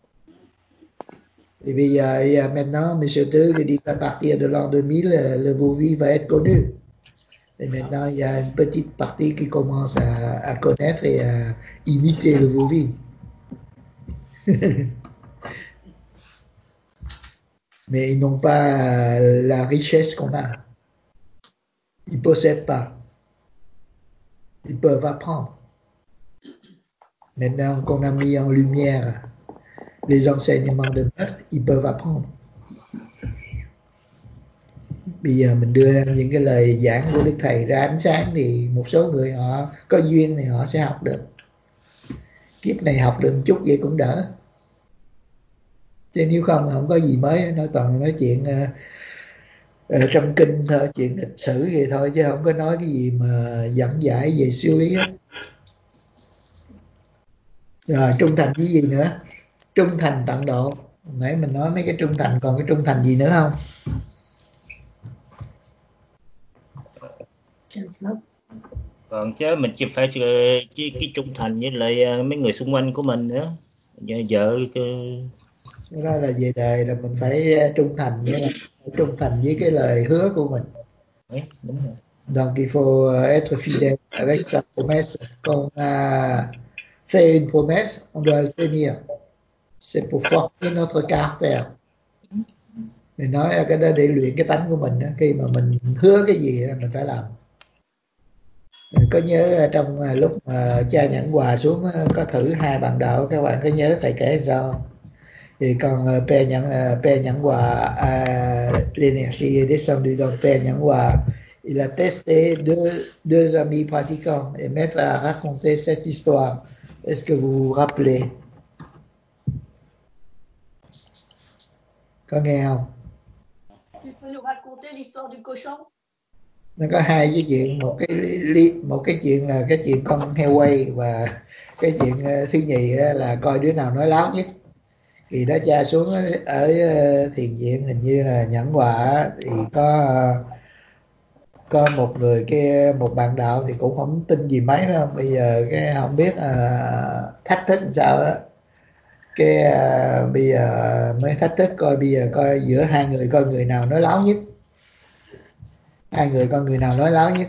Et puis maintenant, M. Teux dit qu'à partir de l'an 2000, le Vouvy va être connu. Et maintenant, il y a une petite partie qui commence à connaître et à imiter le Vouvy. Mais ils n'ont pas la richesse qu'on a. Ils ne possèdent pas. Ils peuvent apprendre. Maintenant qu'on a mis en lumière les enseignements de maître, ils peuvent apprendre. Bây giờ mình đưa ra những cái lời giảng của Đức Thầy ra ánh sáng thì một số người họ có duyên thì họ sẽ học được. Kiếp này học được một chút vậy cũng đỡ. Chứ nếu không có gì mới, nói toàn nói chuyện trong kinh thôi, chuyện lịch sử vậy thôi, chứ không có nói cái gì mà dẫn giải về siêu lý hết. Rồi trung thành với gì nữa? Trung thành tận độ. Nãy mình nói mấy cái trung thành, còn cái trung thành gì nữa không? Còn chứ mình chỉ phải cái trung thành với lại mấy người xung quanh của mình nữa, vợ Cái đó là về đời, là mình phải trung thành với cái lời hứa của mình. Đúng rồi. Donc il faut être fidèle avec sa promesse. Quand on a fait une promesse, on doit le tenir. C'est pour forger notre caractère. Mình nói là cái đó để luyện cái tánh của mình đó. Khi mà mình hứa cái gì mình phải làm. Mình có nhớ trong lúc mà cha Nhẫn Hòa xuống có thử 2 bạn đạo, các bạn có nhớ thầy kể sao? Thì còn Père Nhẫn Hòa, l'énergie est descendue dans Père Nhẫn Hòa. Il a testé deux amis pratiquants et Maître a raconté cette histoire. Est-ce que vous vous rappelez? Có nghe không? Tu peux nous raconter l'histoire du cochon? Nó có 2 cái chuyện, một cái chuyện là cái chuyện con heo quay, và cái chuyện thứ nhì là coi đứa nào nói láo nhất. Thì đó cha xuống ở thiền viện hình như là Nhẫn Hòa, thì có một người kia, một bạn đạo thì cũng không tin gì mấy đâu. Bây giờ cái không biết thách thức làm sao đó, cái bây giờ mới thách thức coi bây giờ coi giữa 2 người coi người nào nói láo nhất. 2 người coi người nào nói láo nhất.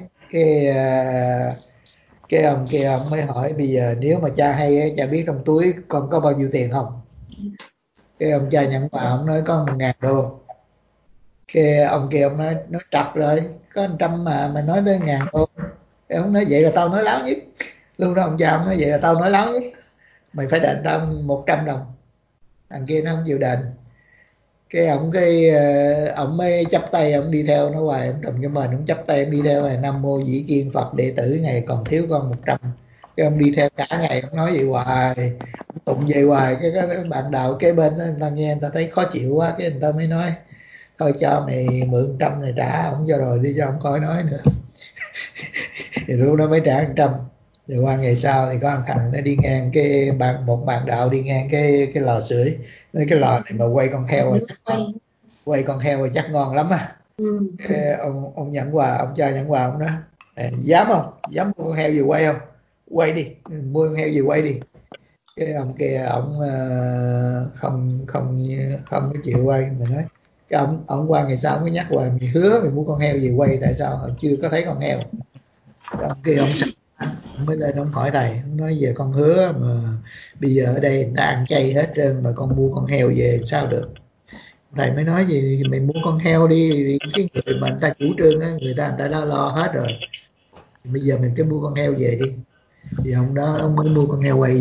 Cái ông kia ông mới hỏi bây giờ nếu mà cha hay cha biết trong túi con có bao nhiêu tiền không? Cái ông cha Nhẫn Hòa ông nói có 1000 đô. Cái ông kia ông nói trật rồi, có 100 mà nói tới 1000 đô. Cái ông nói vậy là tao nói láo nhất. Lúc đó ông cha ông nói vậy là tao nói láo nhất, mày phải đền tao 100 đồng. Thằng kia nó không chịu đền. Cái ông mới chắp tay ông đi theo nó hoài, ông trùm cho mình, ông chắp tay ông đi theo này, Nam Mô Dĩ Kiên Phật đệ tử ngày còn thiếu con 100. Cái ông đi theo cả ngày ông nói vậy hoài, ông tụng về hoài. Cái bạn đạo kế bên đó, người ta nghe người ta thấy khó chịu quá, cái người ta mới nói thôi cho mày mượn 100 này trả ông cho rồi đi, cho ông khỏi nói nữa. Thì lúc đó mới trả 100. Rồi qua ngày sau thì có một thằng nó đi ngang một bạn đạo đi ngang cái lò sưởi, nói cái lò này mà quay con heo rồi quay con heo rồi chắc ngon lắm à. Cái ông Nhẫn Hòa, ông cha Nhẫn Hòa ông nói dám không, dám mua con heo gì quay không, quay đi, mua con heo gì quay đi. Cái ông kia ông không có chịu quay. Mình nói cái ông qua ngày sau mới nhắc hoài, mày hứa mày mua con heo gì quay, tại sao họ chưa có thấy con heo? Cái ông kia ông mới lên ông hỏi thầy, ông nói về con hứa mà bây giờ ở đây người ta ăn chay hết trơn mà con mua con heo về sao được? Thầy mới nói gì mày mua con heo đi, thì cái người mà người ta chủ trương á, người ta đã lo hết rồi, bây giờ mình cứ mua con heo về đi. Thì ông đó ông mới mua con heo quay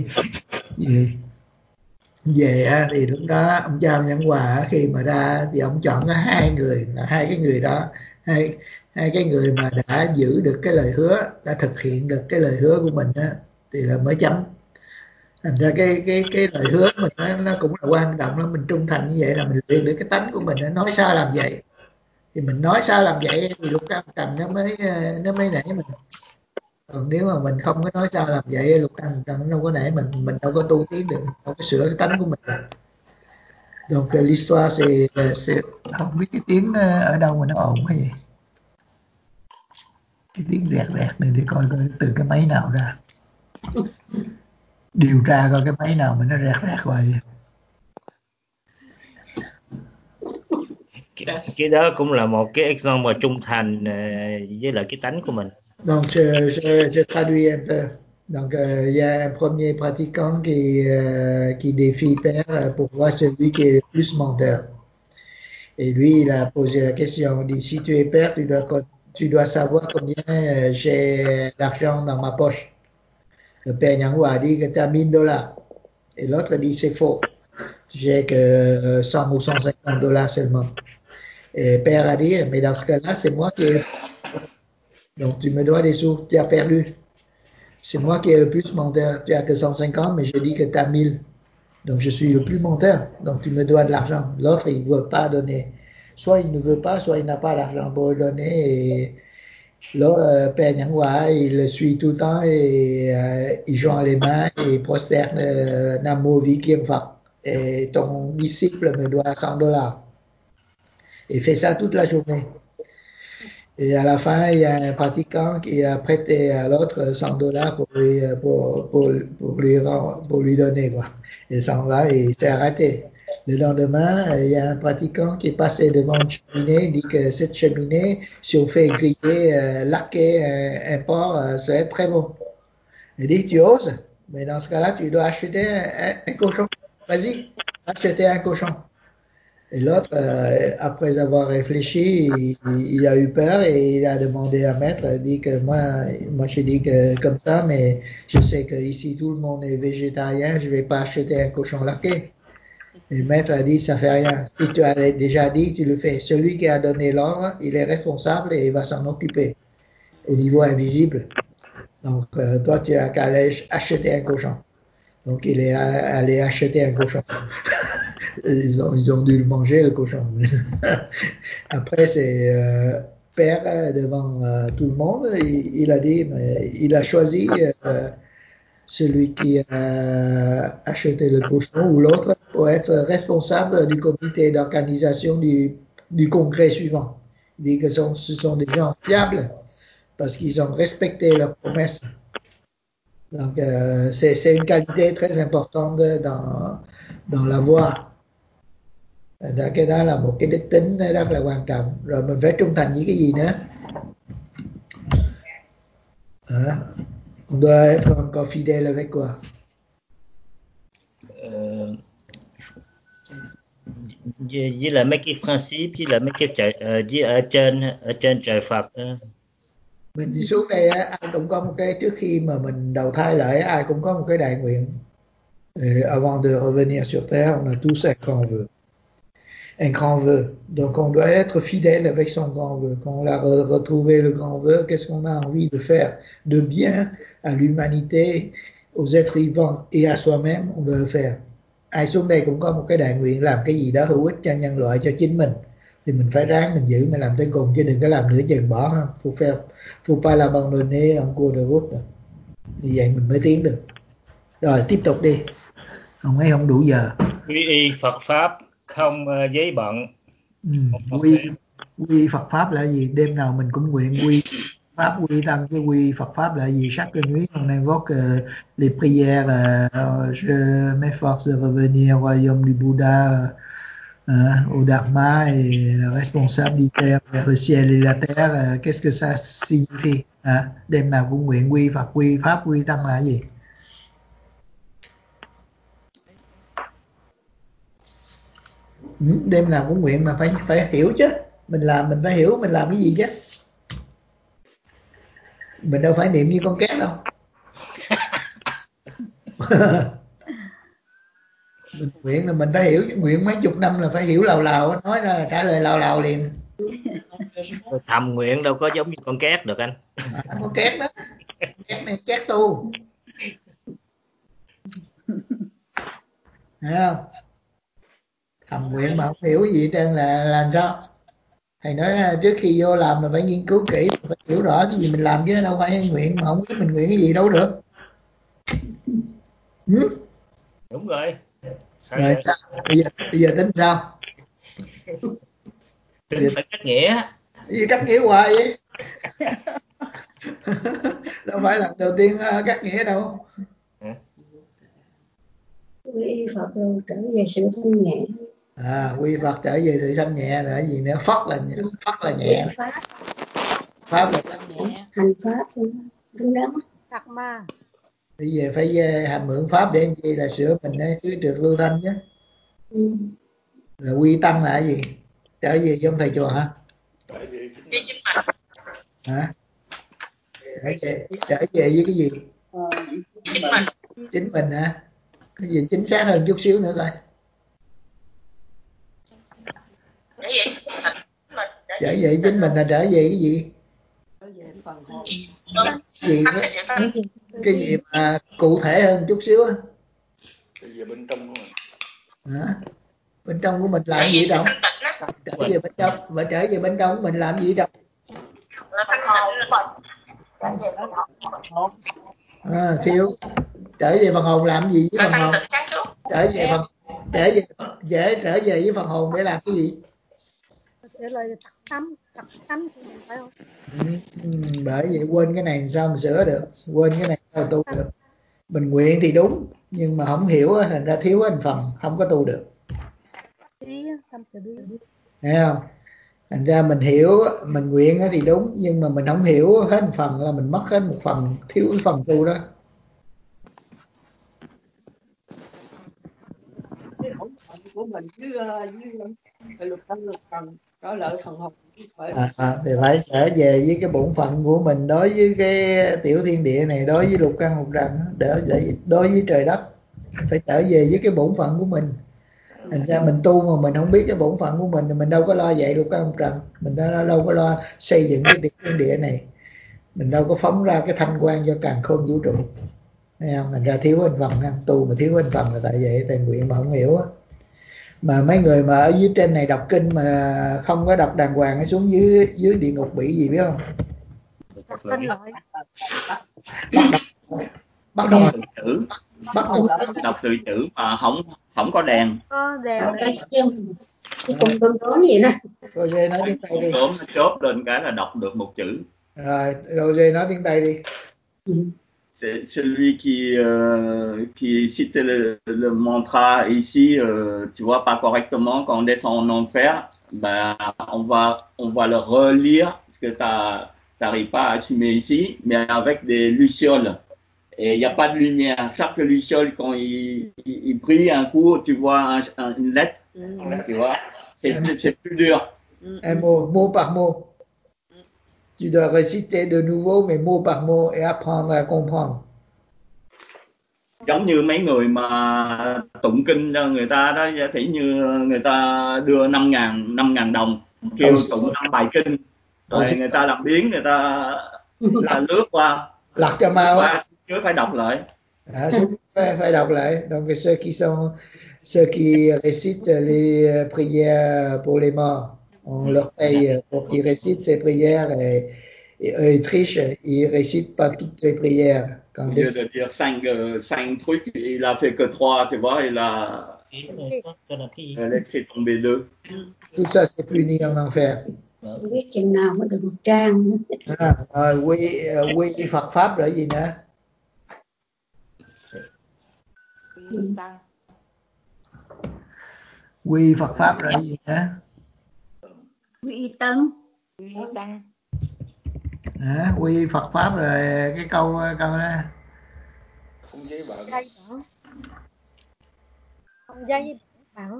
về á. Thì lúc đó ông cha Nhẫn Hòa khi mà ra thì ông chọn có 2 người, là 2 cái người đó, hai cái người mà đã giữ được cái lời hứa, đã thực hiện được cái lời hứa của mình á, thì là mới chấm. Thành ra cái lời hứa mình nó cũng là quan trọng lắm. Mình trung thành như vậy là mình luyện được cái tánh của mình, nói sao làm vậy. Thì mình nói sao làm vậy thì Lục Cam Trần nó mới nể mình. Còn nếu mà mình không có nói sao làm vậy, Lục Cam Trần nó đâu có nể mình đâu có tu tiến được, đâu có sửa cái tánh của mình được. Donc l'histoire c'est không biết cái tiếng ở đâu mà nó ồn hay gì. Cái tiếng rẹt rẹt này để coi từ cái máy nào ra. Điều tra coi cái máy nào mà nó rẹt rẹt hoài. Cái đó cũng là một cái example trung thành với lại cái tánh của mình. Donc je traduis un peu. Donc il y a un premier pratiquant qui défie Père pour voir celui qui est le plus menteur. Et lui, il a posé la question, il dit, si tu es père, tu dois savoir combien j'ai d'argent dans ma poche. Le père Nyangwa a dit que tu as $1000. Et l'autre dit, c'est faux. J'ai que 100 ou 150 $ seulement. Et père a dit, mais dans ce cas-là, c'est moi qui ai... Donc tu me dois des sous, tu as perdu. C'est moi qui ai le plus menteur. Tu as que 150, mais je dis que tu as 1000. Donc je suis le plus menteur. Donc tu me dois de l'argent. L'autre, il ne veut pas donner. Soit il ne veut pas, soit il n'a pas l'argent pour le donner. Et là, Père Nyangwa, il le suit tout le temps et il joint les mains et il prosterne Namo Vi Kieng Phật. Et ton disciple me doit 100 $. Il fait ça toute la journée. Et à la fin, il y a un pratiquant qui a prêté à l'autre 100 $ pour lui donner, quoi. Et sans là, il s'est arrêté. Le lendemain, il y a un pratiquant qui est passé devant une cheminée, il dit que cette cheminée, si on fait griller, laquer un porc, ça va être très bon. Il dit, tu oses, mais dans ce cas-là, tu dois acheter un cochon. Vas-y, acheter un cochon. Et l'autre, après avoir réfléchi, il a eu peur et il a demandé à maître, il dit que moi j'ai dit que comme ça, mais je sais que ici tout le monde est végétarien, je vais pas acheter un cochon laqué. Et maître a dit, ça fait rien. Si tu as déjà dit, tu le fais. Celui qui a donné l'ordre, il est responsable et il va s'en occuper au niveau invisible. Donc, toi, tu as qu'à aller acheter un cochon. Donc, il est allé acheter un cochon. Ils ont dû le manger, le cochon. Après, c'est Père devant tout le monde. Il a dit, mais il a choisi celui qui a acheté le cochon ou l'autre pour être responsable du comité d'organisation du congrès suivant. Il dit que ce sont des gens fiables parce qu'ils ont respecté leurs promesses. Donc, c'est une qualité très importante dans la voie. Cái đó là một cái đức tính rất là quan trọng. Rồi mình phải trung thành với cái gì nữa? On doit être encore fidèle avec quoi? Với là mấy cái principe, với là mấy cái với ở trên trời Phật. Mình đi xuống đây ai cũng có một cái, trước khi mà mình đầu thai lại ai cũng có một cái đại nguyện. Avant de revenir sur terre, on a tous un grand vœu. Un grand vœu. Donc on doit être fidèle avec son grand vœu. Quand on a retrouvé le grand vœu, qu'est-ce qu'on a envie de faire de bien à l'humanité, aux êtres vivants et à soi-même, on doit le faire. Ai xuống đây cũng có một cái đại nguyện làm cái gì đó hữu ích cho nhân loại, cho chính mình. Thì mình phải ráng mình giữ, mình làm tới cùng chứ đừng có làm nửa chừng bỏ ha. Faut pas l'abandonner en cours de route. Như vậy mình mới tiến được. Rồi tiếp tục đi. Không ấy không đủ giờ. Quy y Phật pháp không giấy bận. Quy Phật pháp là gì? Đêm nào mình cũng nguyện quy pháp, quy tăng. Cái quy Phật pháp là gì? Chaque nuit on invoque les prières, je m'efforce de revenir au royaume du Bouddha, au Dharma et la responsabilité vers le ciel et la terre. Qu'est-ce que ça signifie? Đêm nào cũng nguyện quy Phật, quy pháp, quy tăng là gì? Đêm nào cũng nguyện mà phải hiểu chứ. Mình phải hiểu mình làm cái gì chứ. Mình đâu phải niệm như con két đâu. Mình nguyện là mình phải hiểu chứ, nguyện mấy chục năm là phải hiểu lào lào, nói ra là trả lời lào lào liền. Thầm nguyện đâu có giống như con két được anh. Con két đó. Két này két tu. Thấy không? Thầm nguyện mà không hiểu gì hết trơn là làm sao? thầy nói trước khi vô làm là phải nghiên cứu kỹ, phải hiểu rõ cái gì mình làm, chứ đâu phải nguyện mà không biết mình nguyện cái gì đâu được. Đúng rồi. Rồi sao? Bây giờ tính sao? Tính phải cách nghĩa. Gì cách nghĩa hoài vậy? Đâu phải lần đầu tiên cách nghĩa đâu. Quy y Phật rồi trở về sự thanh nhẹ. Quy Phật trở về sự thanh nhẹ là cái gì nữa? Phật là nhẹ. Pháp là thanh nhẹ. Hành pháp đúng đắn. Thật mà. Bây giờ phải hàm mượn pháp để làm chi? Là sửa mình thứ trượt lưu thanh chứ. Là quy tăng là cái gì? Trở về giống thầy chùa hả? Hả? Trở về với cái gì? Chính mình hả? Cái gì chính xác hơn chút xíu nữa coi. Trở về chính mình là trở về cái gì? Cái gì mà cụ thể hơn chút xíu á? Trở về bên trong của mình. Hả? Bên trong của mình làm gì đâu? Trở về bên trong, và trở về bên trong của mình làm gì đâu? Thiếu. Trở về phần hồn làm gì với phần hồn? Trở về với phần hồn để làm cái gì? Để lời thật tánh của mình phải không? Bởi vậy quên cái này sao mà sửa được, quên cái này sao tu được. Mình nguyện thì đúng, nhưng mà không hiểu thành ra thiếu thành phần, không có tu được. Thấy không? Thành ra mình hiểu, mình nguyện thì đúng, nhưng mà mình không hiểu hết một phần là mình mất hết một phần, thiếu cái phần tu đó. Cái bổn phận của mình với luật thần có lợi phần hồn thì phải trở về với cái bổn phận của mình đối với cái tiểu thiên địa này, đối với lục căn lục trần, đối với trời đất, phải trở về với cái bổn phận của mình. Thành ra mình tu mà mình không biết cái bổn phận của mình thì mình đâu có lo dạy lục căn lục trần, mình đâu có lo xây dựng cái tiểu thiên địa này, mình đâu có phóng ra cái thanh quan cho càn khôn vũ trụ. Thấy không? Thành ra thiếu thành phần, tu mà thiếu thành phần là tại vậy, tại nguyện mà không hiểu á. Mà mấy người mà ở dưới trên này đọc kinh mà không có đọc đàng hoàng, xuống dưới địa ngục bị gì biết không? Bắt đầu tự chữ, đọc tự chữ mà không có đèn. Cùng đốm gì đó. Roger nói tiếng Tây đi. Đốm nó chốt lên cái là đọc được một chữ. Rồi, Roger nói tiếng Tây đi. C'est celui qui cite le mantra ici, tu vois, pas correctement, quand on descend en enfer, ben, on va le relire, parce que t'arrives pas à assumer ici, mais avec des lucioles. Et il n'y a pas de lumière. Chaque luciole, quand il brille un coup, tu vois une lettre, tu vois, c'est plus dur. Un mot par mot. Tu dois réciter de nouveau, mais mot par mot, et apprendre à comprendre. Giống như mấy người mà tụng kinh cho người ta đó, giả tỷ như người ta đưa 5.000 đồng kêu tụng 5 bài kinh, rồi người ta làm biếng, người ta lướt qua, lạc cho mau á, chứ phải đọc lại. Phải đọc lại. Donc ceux qui récitent les prières pour les morts, on leur paye pour qu'ils récitent ces prières, et eux ils trichent, ils récitent pas toutes les prières. Au lieu de dire 5 trucs, il a fait que 3, tu vois, il a laissé tomber 2. Tout ça c'est puni en enfer. Không biết chừng nào mới được 1 trang. Quy Phật pháp rồi gì nữa? Quy Phật pháp rồi gì nữa? Quy Tăng. Quy Phật pháp rồi cái câu đó. Không giấy bận. Không giấy bận.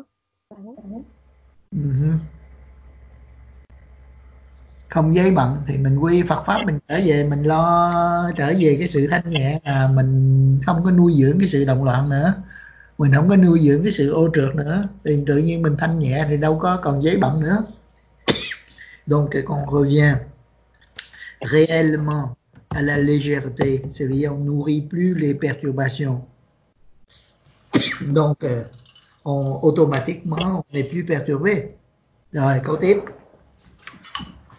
Không giấy bận thì mình quy Phật pháp, mình trở về, mình lo trở về cái sự thanh nhẹ, mình không có nuôi dưỡng cái sự động loạn nữa, mình không có nuôi dưỡng cái sự ô trượt nữa, thì tự nhiên mình thanh nhẹ thì đâu có còn giấy bận nữa. Donc qu'on revient réellement à la légèreté, c'est-à-dire on nourrit plus les perturbations. Donc automatiquement on n'est plus perturbé. Rồi câu tiếp.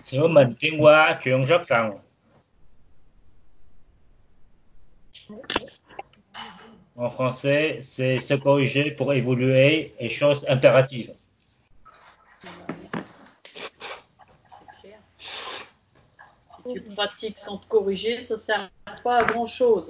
Sửa mình tiến hóa chuyện rất cần. En français, c'est se corriger pour évoluer et chose impérative. Si tu pratiques sans te corriger, ça ne sert pas à grand-chose.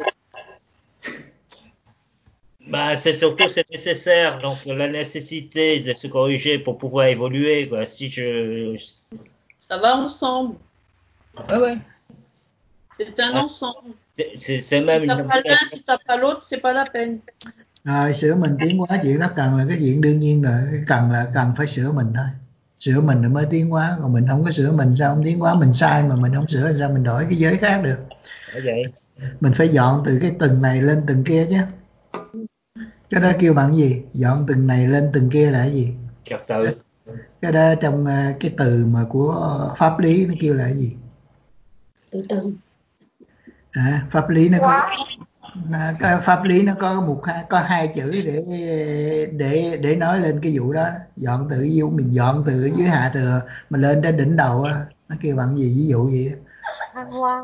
Bah, c'est nécessaire, donc la nécessité de se corriger pour pouvoir évoluer, quoi. Ça va ensemble. Ah ouais. C'est un ensemble. C'est même si t'as pas l'un, si t'as pas l'autre, c'est pas la peine. Rồi sửa mình tiến hóa chuyện đó cần là cái chuyện đương nhiên rồi, cần phải sửa mình thôi. Sửa mình rồi mới tiến hóa, còn mình không có sửa mình sao không tiến hóa, mình sai mà mình không sửa sao mình đổi cái giới khác được. vậy. Mình phải dọn từ cái tầng này lên tầng kia chứ. Cái đó kêu bằng gì? Dọn tầng này lên tầng kia là cái gì? Trật tự. Cái đó trong cái từ mà của pháp lý nó kêu là cái gì? Từ từ. Pháp lý nó có pháp lý nó có hai chữ để nói lên cái vụ đó. Dọn từ ví dụ mình dọn từ dưới hạ thừa mình lên đến đỉnh đầu á, nó kêu bằng gì, ví dụ vậy. Thăng hoa.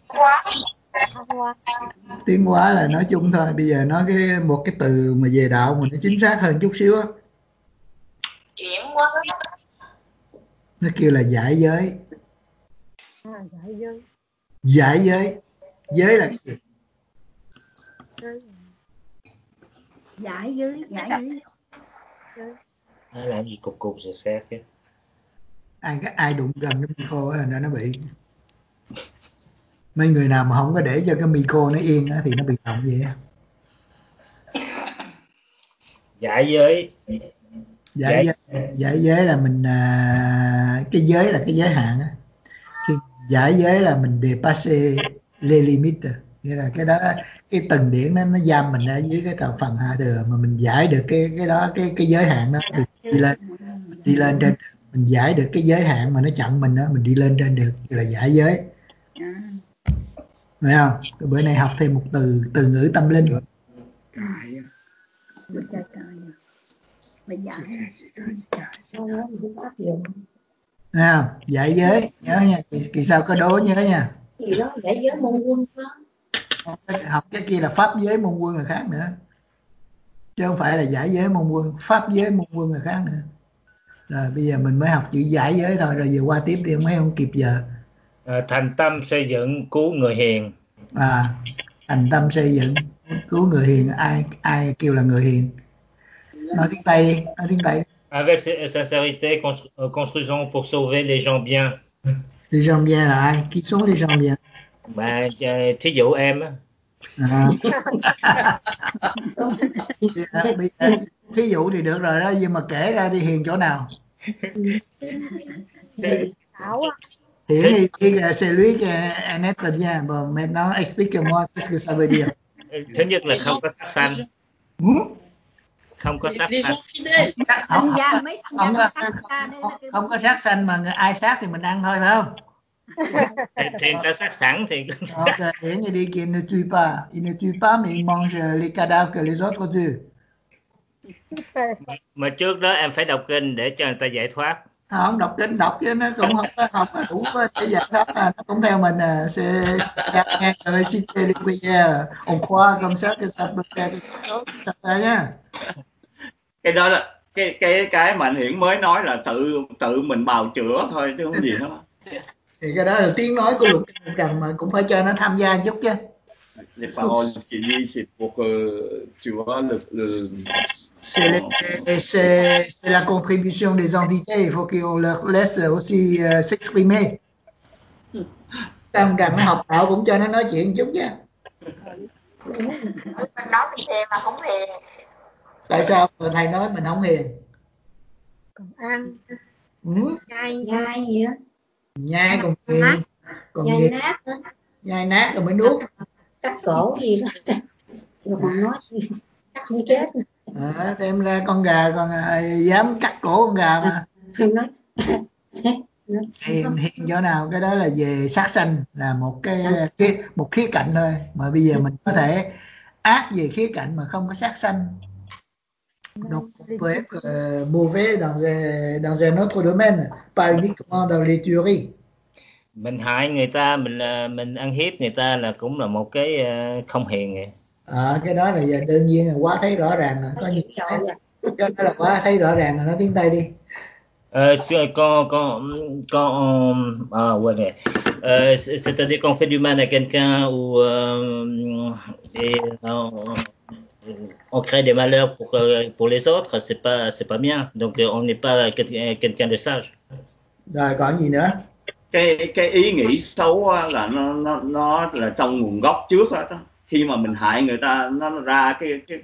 Tiến hóa là nói chung thôi, bây giờ nói một cái từ mà về đạo mình nó chính xác hơn chút xíu á. Chuyển hóa. Nó kêu là giải giới. Giải giới. Giới là cái gì? Giải giới. Nó làm gì cục rồi xét chứ. Ai đụng gần cái micro là nó bị. Mấy người nào mà không có để cho cái micro nó yên á, thì nó bị động vậy. Giải giới. Giải giới là mình cái giới là cái giới hạn á. Khi giải giới là mình dépasser les limites, nghĩa là cái đó, cái tầng điển nó giam mình ở dưới cái phần hạ thừa, mà mình giải được cái đó, cái giới hạn đó thì đi lên trên, mình giải được cái giới hạn mà nó chặn mình đó, mình đi lên trên được, thì là giải giới. Phải không? Bữa nay học thêm một từ ngữ tâm linh. Giải giới, nhớ nha, kỳ sau có đố nhớ nha. Gì đó giải giới môn quân đó. Học cái kia là pháp giới môn quân là khác nữa, chứ không phải là giải giới môn quân. Pháp giới môn quân là khác nữa. Rồi bây giờ mình mới học chữ giải giới thôi, rồi giờ qua tiếp đi, không kịp giờ. Thành tâm xây dựng cứu người hiền. Thành tâm xây dựng cứu người hiền. Ai kêu là người hiền? Nói tiếng Tây. Avec sincérité, construisons pour sauver les gens bien. Les gens bien là ai? Qui sont les gens bien? Mà thí dụ em á. Thí dụ thì được rồi đó, nhưng mà kể ra đi, hiền chỗ nào? Hiền thì c'est lui qui est un être bien. Bon, maintenant explique-moi qu'est-ce que ça veut dire. Thứ nhất là không có sát sanh. Không có sát sanh. Không có sát sanh, mà ai sát thì mình ăn thôi, phải không? Thì người ta sát sẵn thì. Hiển thì đi qu'il ne tue pas. Il ne tue pas, mais il mange les cadavres que les autres tuent. Mà trước đó em phải đọc kinh để cho người ta giải thoát. Không đọc kinh, đọc chứ nó cũng không có đủ để giải thoát, nó cũng theo mình c'est réciter les prières, on croit comme ça que ça peut faire quelque chose nha. Cái đó là cái mà anh Hiển mới nói là tự mình bào chữa thôi chứ không gì hết. Thì cái đó là tiếng nói của Lục Trần, mà cũng phải cho nó tham gia chút chứ. Les paroles qu'il dit, c'est pour que tu vois c'est la contribution des entités, il faut qu'on leur laisse aussi s'exprimer. Tâm Trần nó học đạo cũng cho nó nói chuyện chút chứ. Mình nói mình hiền mà không hiền. Tại sao thầy nói mình không hiền? Còn ăn. Nhai gì đó. Nhai còn hiền. Còn nhai hiền. Nát nữa. Nhai nát rồi mới nuốt. Cắt cổ gì đó. Rồi còn nói cắt không chết. Đem ra con gà còn dám cắt cổ con gà mà. Không nói. Hiền chỗ nào? Cái đó là về sát sanh, là một khía cạnh thôi, mà bây giờ mình có thể ác về khía cạnh mà không có sát sanh. Donc on peut être mauvais dans un autre domaine, pas uniquement dans les théories. Mình hại người ta, mình ăn hiếp người ta là cũng là một cái không hiền vậy. Cái đó là đương nhiên là quá thấy rõ ràng rồi, có nhiều cái đó là quá thấy rõ ràng rồi. Nói tiếng Tây đi. C'est-à-dire qu'on fait du mal à quelqu'un ou on crée des malheurs pour les autres, c'est pas bien. Donc on n'est pas quelqu'un de sage. Rồi còn gì nữa? Cái ý nghĩ xấu là nó là trong nguồn gốc trước đó. Khi mà mình hại người ta, nó ra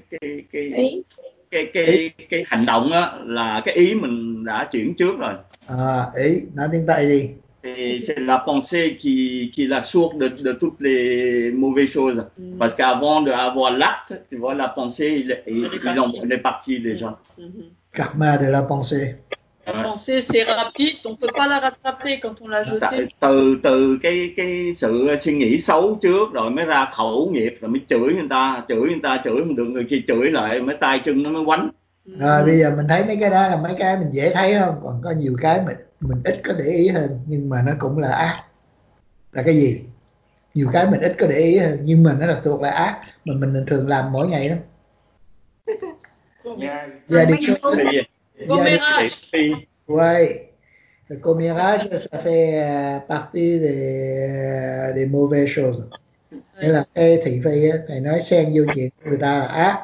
cái hành động á, là cái ý mình đã chuyển trước rồi. Ý nói tiếng Tây đi. Et c'est la pensée qui est la source de toutes les mauvaises choses. Parce qu'avant d'avoir l'acte, tu vois, la pensée, elle est partie déjà. Karma de la pensée. La pensée, c'est rapide, on peut pas la rattraper quand on l'a jetée. Từ cái sự suy nghĩ xấu trước rồi mới ra khẩu nghiệp, rồi mới chửi người ta chửi không được, người kia chửi lại, mới tay chân nó mới quánh. Bây giờ mình thấy mấy cái đó là mấy cái mình dễ thấy không? Còn có nhiều cái mình ít có để ý hơn, nhưng mà nó cũng là ác. Là cái gì? Nhiều cái mình ít có để ý hơn, nhưng mà nó là thuộc là ác, mà mình thường làm mỗi ngày đó. Ouais, le commérage, ça fait partie des mauvaises choses. Nghĩa là cái thị phi á, thầy nói xen vô chuyện của người ta là ác.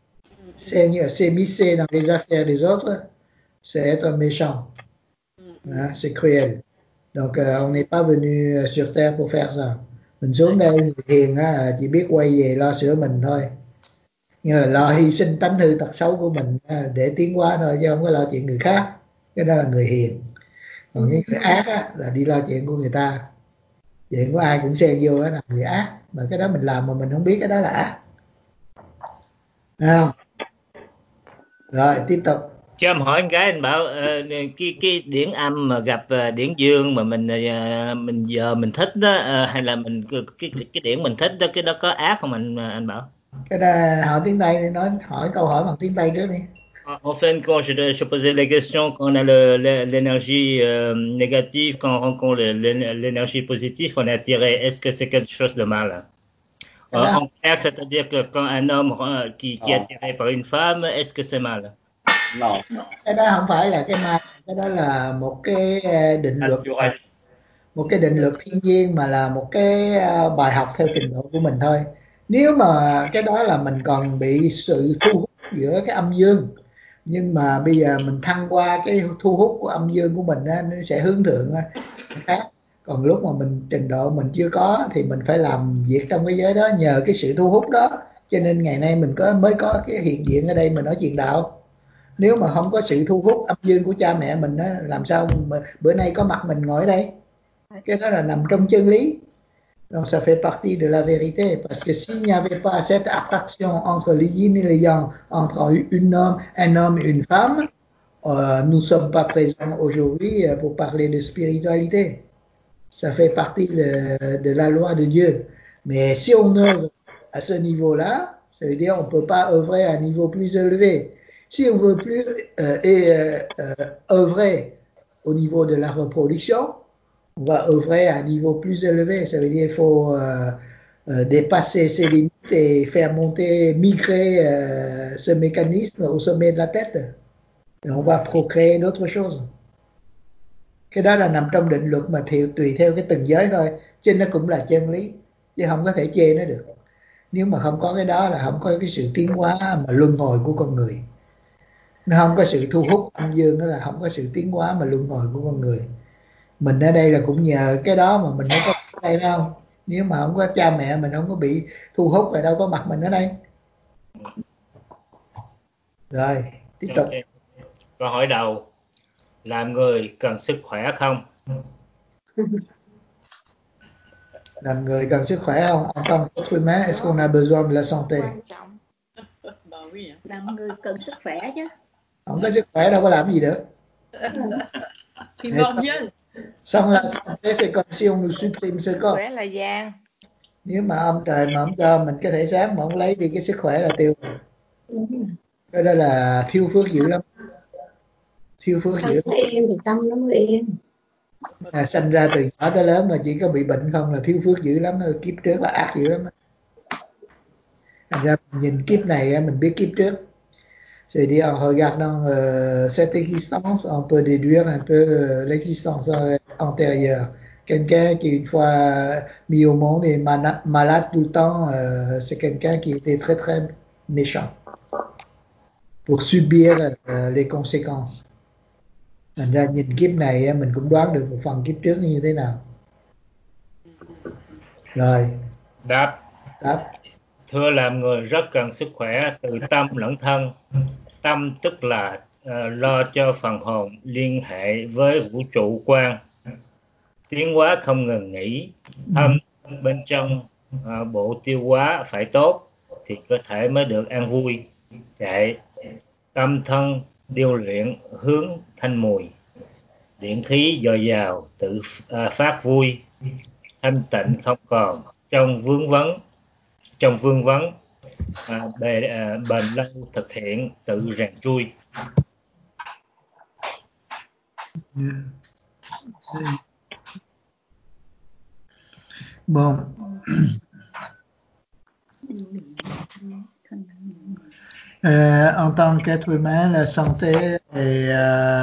S'immiscer dans les affaires des autres, c'est être méchant. C'est cruel. Donc on n'est pas venu sur terre pour faire ça. Mình xuống đây người hiền á, chỉ biết quay về lo sửa mình thôi. Nghĩa là lo hy sinh tánh hư tật xấu của mình để tiến hóa thôi, chứ không có lo chuyện người khác. Cái đó là người hiền. Còn những người ác á, là đi lo chuyện của người ta. Chuyện của ai cũng xen vô là người ác. Mà cái đó mình làm mà mình không biết cái đó là ác. Không? Rồi tiếp tục. Cho em hỏi cái, anh bảo cái điển âm mà gặp điển dương mà mình giờ mình thích đó, hay là mình cái điển mình thích đó, cái đó có ác không anh bảo? Cái đó hỏi tiếng Tây đi, nói hỏi câu hỏi bằng tiếng Tây trước đi. En fait, quand je posais la question, quand on a l'énergie négative, quand on rencontre l'énergie positive, on est attiré. Est-ce que c'est quelque chose de mal? En clair, c'est-à-dire que quand un homme qui est attiré par une femme, est-ce que c'est mal? No. Cái đó không phải là cái ma, cái đó là một cái định luật, một cái định luật thiên nhiên, mà là một cái bài học theo trình độ của mình thôi. Nếu mà cái đó là mình còn bị sự thu hút giữa cái âm dương, nhưng mà bây giờ mình thăng qua cái thu hút của âm dương của mình á, nó sẽ hướng thượng khác. Còn lúc mà mình trình độ mình chưa có thì mình phải làm việc trong cái giới đó, nhờ cái sự thu hút đó cho nên ngày nay mình mới có cái hiện diện ở đây mình nói chuyện đạo. Nếu mà không có sự thu hút âm dương của cha mẹ mình á, làm sao mà bữa nay có mặt mình ngồi ở đây? Cái đó là nằm trong chân lý. Donc ça fait partie de la vérité, parce que s'il n'y avait pas cette attraction entre le yin et le yang, entre un homme et une femme, nous ne sommes pas présents aujourd'hui pour parler de spiritualité. Ça fait partie de la loi de Dieu. Mais si on œuvre à ce niveau-là, ça veut dire on ne peut pas œuvrer à un niveau plus élevé. Si on veut plus œuvrer au niveau de la reproduction, on va œuvrer à un niveau plus élevé. Ça veut dire qu'il faut dépasser ces limites et faire migrer ce mécanisme au sommet de la tête. Et on va procréer d'autres choses. Cái đó là nằm trong định luật mà tùy theo cái từng giới thôi, chứ nó cũng là chân lý, chứ không có thể chê nó được. Nếu mà không có cái đó là không có cái sự tiến hóa mà luân hồi của con người. Nó không có sự thu hút âm dương, đó là không có sự tiến hóa mà luân hồi của con người. Mình ở đây là cũng nhờ cái đó mà mình mới có đây, phải không? Nếu mà không có cha mẹ mình không có bị thu hút rồi đâu có mặt mình ở đây. Rồi tiếp tục. Câu hỏi đầu, làm người cần sức khỏe không? Làm người cần sức khỏe không? En tant qu'être humain, est-ce qu'on a besoin de la santé? Làm người cần sức khỏe chứ. Không có sức khỏe đâu có làm gì được. Sans la santé, c'est comme si on nous supprime ce corps. Khỏe là vàng. Nếu mà ông trời mà ông cho mình cái thể xác mà ông lấy đi cái sức khỏe là tiêu. Cái đó là thiếu phước dữ lắm. Thiếu phước dữ. Tâm yên thì tâm nó mới yên. Sanh ra từ nhỏ tới lớn mà chỉ có bị bệnh không là thiếu phước dữ lắm, kiếp trước là ác dữ lắm. Thành ra nhìn kiếp này mình biết kiếp trước. J'ai dit en regardant cette existence, on peut déduire un peu l'existence antérieure. Quelqu'un qui une fois mis au monde est malade tout le temps, c'est quelqu'un qui était très très méchant pour subir les conséquences. Thành ra nhìn kiếp này mình cũng đoán được một phần kiếp trước như thế nào. Rồi. Đáp. Thưa, làm người rất cần sức khỏe từ tâm lẫn thân. Tâm tức là lo cho phần hồn liên hệ với vũ trụ quan, tiến hóa không ngừng nghỉ. Thân bên trong bộ tiêu hóa phải tốt thì cơ thể mới được an vui. Chạy tâm thân điêu luyện hướng thanh mùi, điện khí dồi dào tự phát vui, thanh tịnh không còn trong vương vấn, bền lâu thực hiện tự rèn trui. Bon. En tant qu'être humain, la santé est,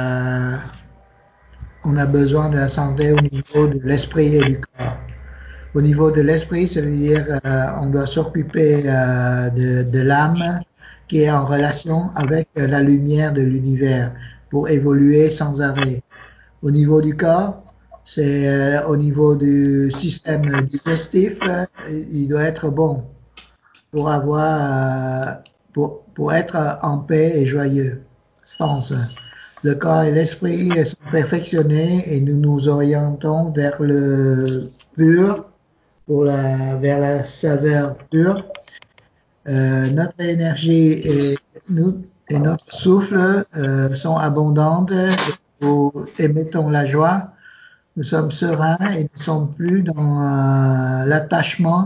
on a besoin de la santé au niveau de l'esprit et du corps. Au niveau de l'esprit, ça veut dire on doit s'occuper de l'âme qui est en relation avec la lumière de l'univers pour évoluer sans arrêt. Au niveau du corps, c'est au niveau du système digestif, il doit être bon pour avoir pour être en paix et joyeux. Sens. Le corps et l'esprit sont perfectionnés et nous nous orientons vers le pur, vers la saveur pure. Notre énergie et notre souffle sont abondantes. Nous émettons la joie. Nous sommes sereins et ne sommes plus dans l'attachement.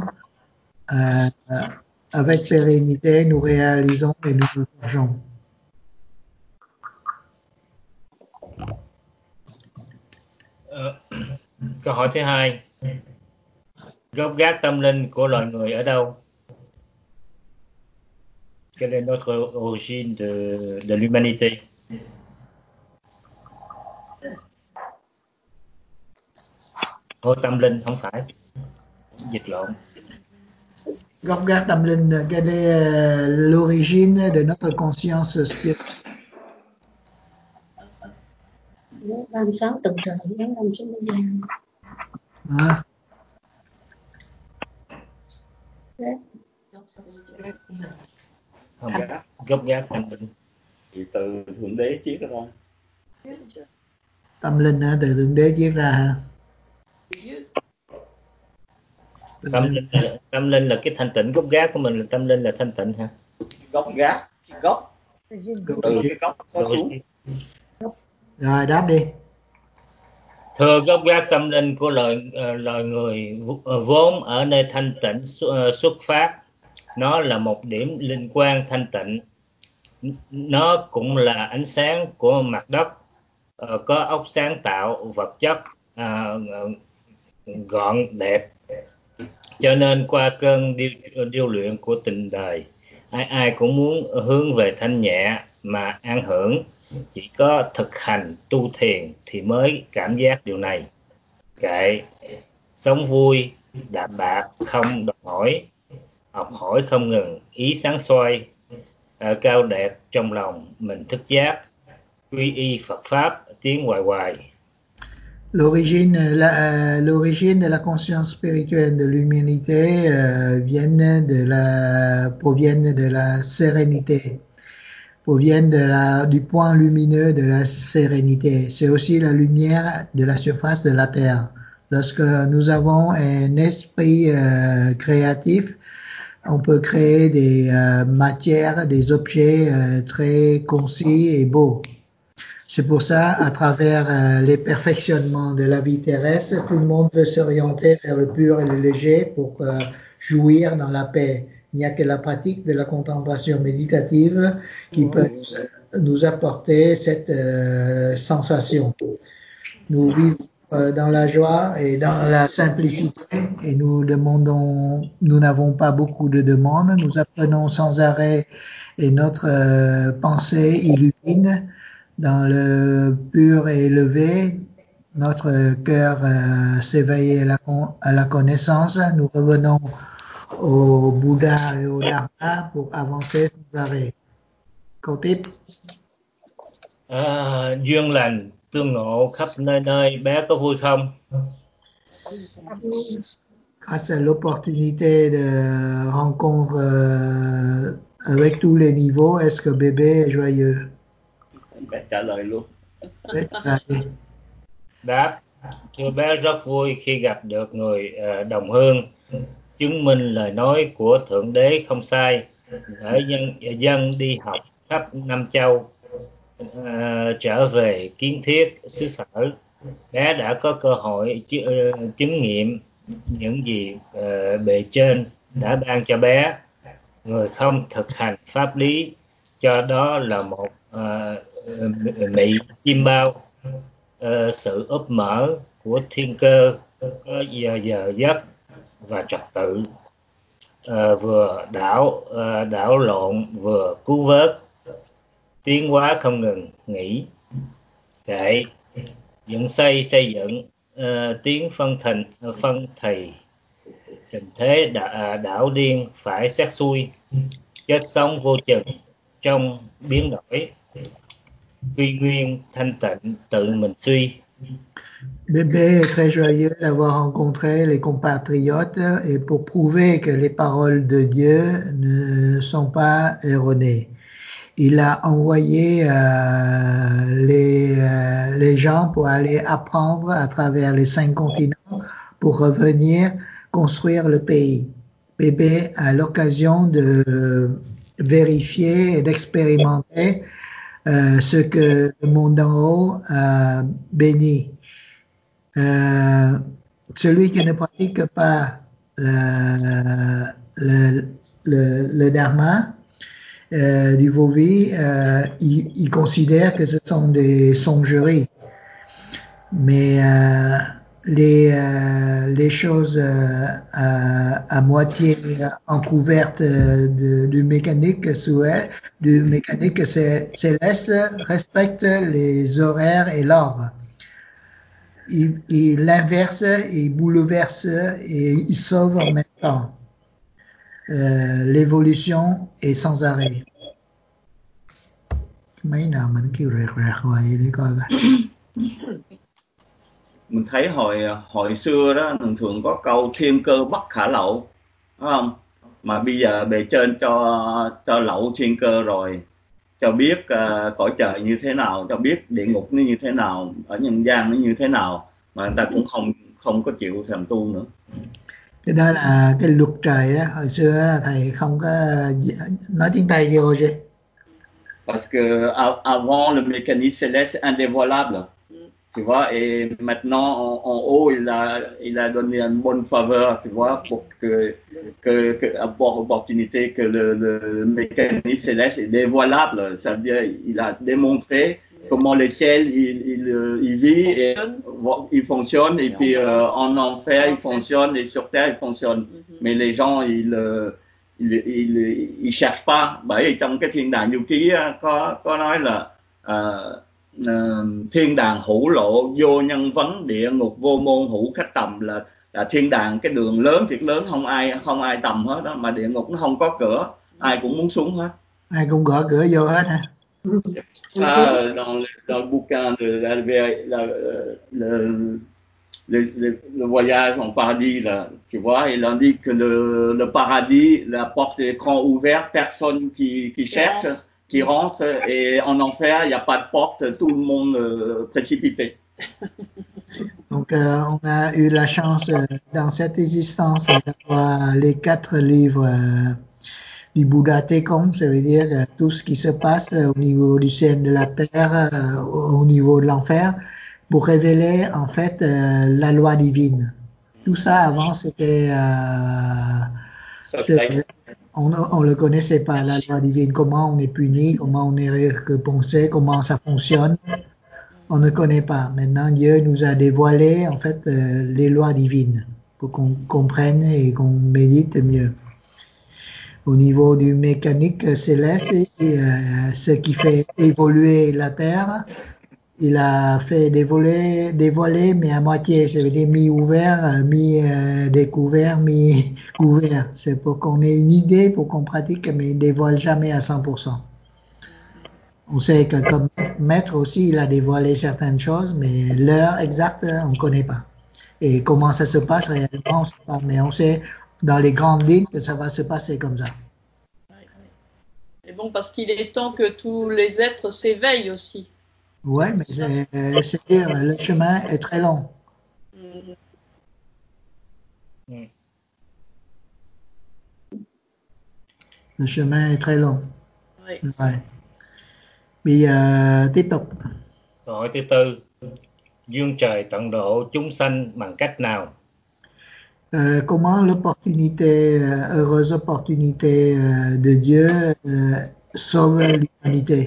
Avec pérennité, nous réalisons et nous nous forgeons. Câu hỏi thứ hai, gốc gác tâm linh của loài người ở đâu? Quelle est notre origine de l'humanité? Tâm linh không phải, dịch lộn. Gốc gác tâm linh, quelle est l'origine de notre conscience spirituelle? Làm sáng từng trời giống làm xuống bây giờ. Gốc gác tâm linh thì từ thượng đế chiết ra. Tâm linh từ thượng đế chiết ra hả? Tâm linh là cái thanh tịnh, gốc gác của mình là tâm linh là thanh tịnh hả? Gốc gác, gốc từ cái gốc có xuống. Rồi đáp đi. Thưa, gốc gác tâm linh của loài người vốn ở nơi thanh tịnh xuất phát. Nó là một điểm linh quang thanh tịnh. Nó cũng là ánh sáng của mặt đất, có óc sáng tạo vật chất gọn đẹp. Cho nên qua cơn điêu luyện của tình đời, ai cũng muốn hướng về thanh nhẹ mà an hưởng. Chỉ có thực hành tu thiền thì mới cảm giác điều này. Kệ, sống vui, đạm bạc, không đòi hỏi, học hỏi không ngừng, ý sáng xoay, cao đẹp trong lòng mình thức giác, quy y Phật pháp, tiến hoài hoài. L'origine de la conscience spirituelle de l'humanité proviennent de la sérénité, proviennent du point lumineux de la sérénité. C'est aussi la lumière de la surface de la terre. Lorsque nous avons un esprit créatif, on peut créer des matières, des objets très concis et beaux. C'est pour ça, à travers les perfectionnements de la vie terrestre, tout le monde veut s'orienter vers le pur et le léger pour jouir dans la paix. Il n'y a que la pratique de la contemplation méditative qui peut nous apporter cette sensation. Nous vivons dans la joie et dans la simplicité et nous n'avons pas beaucoup de demandes, nous apprenons sans arrêt et notre pensée illumine dans le pur et élevé, notre cœur s'éveille à la connaissance, nous revenons au Bouddha et au Dharma pour avancer sans arrêt. Câu tiếp. Duyên lành tương ngộ khắp nơi nơi, bé có vui không? Grâce à l'opportunité de rencontre avec tous les niveaux, est-ce que bébé est joyeux? Bé trả lời luôn. Đáp, thưa bé rất vui khi gặp được người đồng hương, chứng minh lời nói của Thượng Đế không sai, để dân đi học khắp năm châu, trở về kiến thiết xứ sở. Bé đã có cơ hội chứng nghiệm những gì bề trên đã ban cho bé. Người không thực hành pháp lý cho đó là một mị chim bao. Sự úp mở của thiên cơ có giờ giấc và trật tự, vừa đảo lộn vừa cứu vớt, tiến hóa không ngừng nghỉ, kệ dựng xây dựng, tiến phân thầy, tình thế đảo điên phải xét xuôi, chết sống vô chừng trong biến đổi, quy nguyên thanh tịnh tự mình suy. Bébé est très joyeux d'avoir rencontré les compatriotes et pour prouver que les paroles de Dieu ne sont pas erronées. Il a envoyé les gens pour aller apprendre à travers les 5 continents pour revenir construire le pays. Bébé a l'occasion de vérifier et d'expérimenter ce que le monde d'en haut a béni. Celui qui ne pratique pas le dharma du Vovi, il considère que ce sont des songeries. Mais les choses à moitié entrouvertes du mécanique céleste respectent les horaires et l'ordre. Il l'inverse, il bouleverse et il sauve en même temps. L'évolution est sans arrêt. Mấy nào mình kêu rẹt hoài để coi coi. Mình thấy hồi xưa đó thường có câu thiên cơ bất khả lậu, đúng không? Mà bây giờ bề trên cho lậu thiên cơ rồi, cho biết cõi trời như thế nào, cho biết địa ngục nó như thế nào, ở nhân gian nó như thế nào, mà người ta cũng không có chịu thèm tu nữa. Cái đó là cái luật trời đó. Hồi xưa thầy không có nói tiếng Tây gì rồi chứ. Parce que avant le mécanisme céleste indévoilable, tu vois, et maintenant en haut il a donné une bonne faveur, tu vois, pour que avoir opportunité que le mécanisme céleste est dévoilable, ça veut dire il a démontré comment le ciel il vit et il fonctionne, et puis en enfer il fonctionne et sur terre il fonctionne. Mais les gens ils cherchent pas, bởi vì trong cái thiên đàng du ký có nói là thiên đàng hữu lộ vô nhân vấn, địa ngục vô môn hữu khách tầm, là thiên đàng cái đường lớn thiệt lớn, không ai tầm hết đó, mà địa ngục nó không có cửa, ai cũng muốn xuống hết, ai cũng gõ cửa vô hết hả? Dans le bouquin le voyage en paradis là, tu vois, il a dit que le paradis, la porte est grand ouverte, personne qui cherche, qui rentre, et en enfer il n'y a pas de porte, tout le monde précipité. Donc on a eu la chance dans cette existence d'avoir les 4 livres du Bouddha Tekong, ça veut dire tout ce qui se passe au niveau du ciel, de la terre, au niveau de l'enfer, pour révéler en fait la loi divine. Tout ça avant c'était on le connaissait pas, la loi divine, comment on est puni, comment on est récompensé, comment ça fonctionne. On ne connaît pas. Maintenant, Dieu nous a dévoilé en fait les lois divines pour qu'on comprenne et qu'on médite mieux. Au niveau du mécanique céleste, ce qui fait évoluer la Terre, il a fait dévoiler, mais à moitié. Ça veut dire mi-ouvert, mi-découvert, mi-couvert. C'est pour qu'on ait une idée, pour qu'on pratique, mais il dévoile jamais à 100%. On sait que comme maître aussi, il a dévoilé certaines choses, mais l'heure exacte, on ne connaît pas. Et comment ça se passe réellement, on ne sait pas. Mais on sait dans les grandes lignes que ça va se passer comme ça. Et bon, parce qu'il est temps que tous les êtres s'éveillent aussi. Oui, mais c'est dire, le chemin est très long. Le chemin est très long. Oui. Ouais. Bây giờ tiếp tục. Câu hỏi thứ tư, duyên trời tận độ chúng sanh bằng cách nào? Comment l'opportunité, heureuse opportunité de Dieu sauve l'humanité?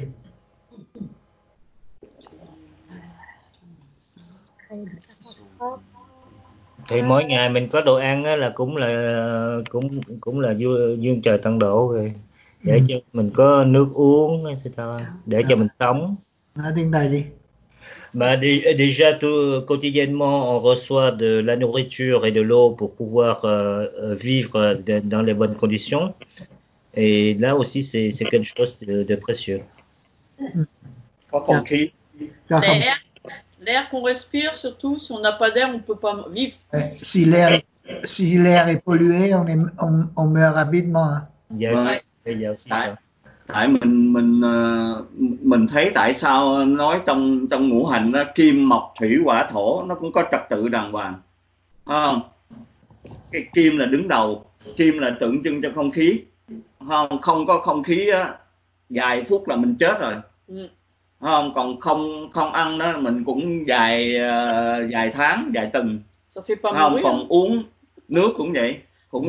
Thì mỗi ngày mình có đồ ăn á, là cũng là duyên trời tận độ rồi, để cho mình có nước uống, để cho mình sống. Nói tiếng Tây đi. Déjà quotidiennement on reçoit de la nourriture et de l'eau pour pouvoir vivre dans les bonnes conditions, et là aussi c'est quelque chose de précieux. Có không khí. L'air qu'on respire, surtout, si on n'a pas d'air, on ne peut pas vivre. Si l'air est pollué, on meurt rapidement. Yes. Ouais. Tại mình thấy tại sao nói trong ngũ hành đó, kim mộc thủy hỏa thổ nó cũng có trật tự đàng hoàng, không? Cái kim là đứng đầu, kim là tượng trưng cho không khí, không có không khí á, vài phút là mình chết rồi. Không, còn không ăn đó mình cũng vài tháng, vài tuần. Không, còn uống nước cũng vậy,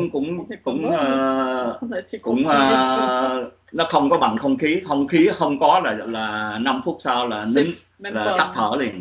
nó không có bằng không khí không có là 5 phút sau là nín, là tắt thở liền.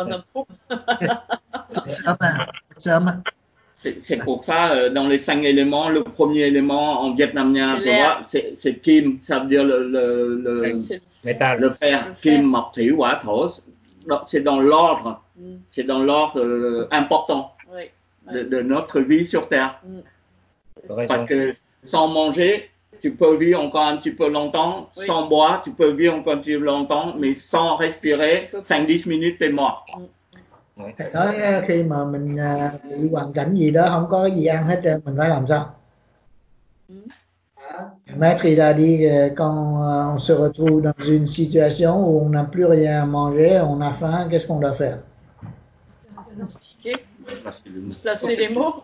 C'est pour ça dans les 5 éléments, le premier élément en vietnamien, tu vois, c'est kim, ça veut dire le fer, kim mộc thủy hỏa thổ, c'est dans l'ordre, c'est dans l'ordre important de notre vie sur terre. Parce que sans manger, tu peux vivre encore un petit peu longtemps, sans boire, tu peux vivre encore un petit peu longtemps, mais sans respirer, 5-10 minutes, t'es mort. Thầy nói khi mà mình bị hoàn cảnh gì đó không có gì ăn hết trơn, mình phải làm sao? Maître il a dit quand on se retrouve dans une situation où on n'a plus rien à manger, on a faim, qu'est-ce qu'on doit faire? Placer les mots.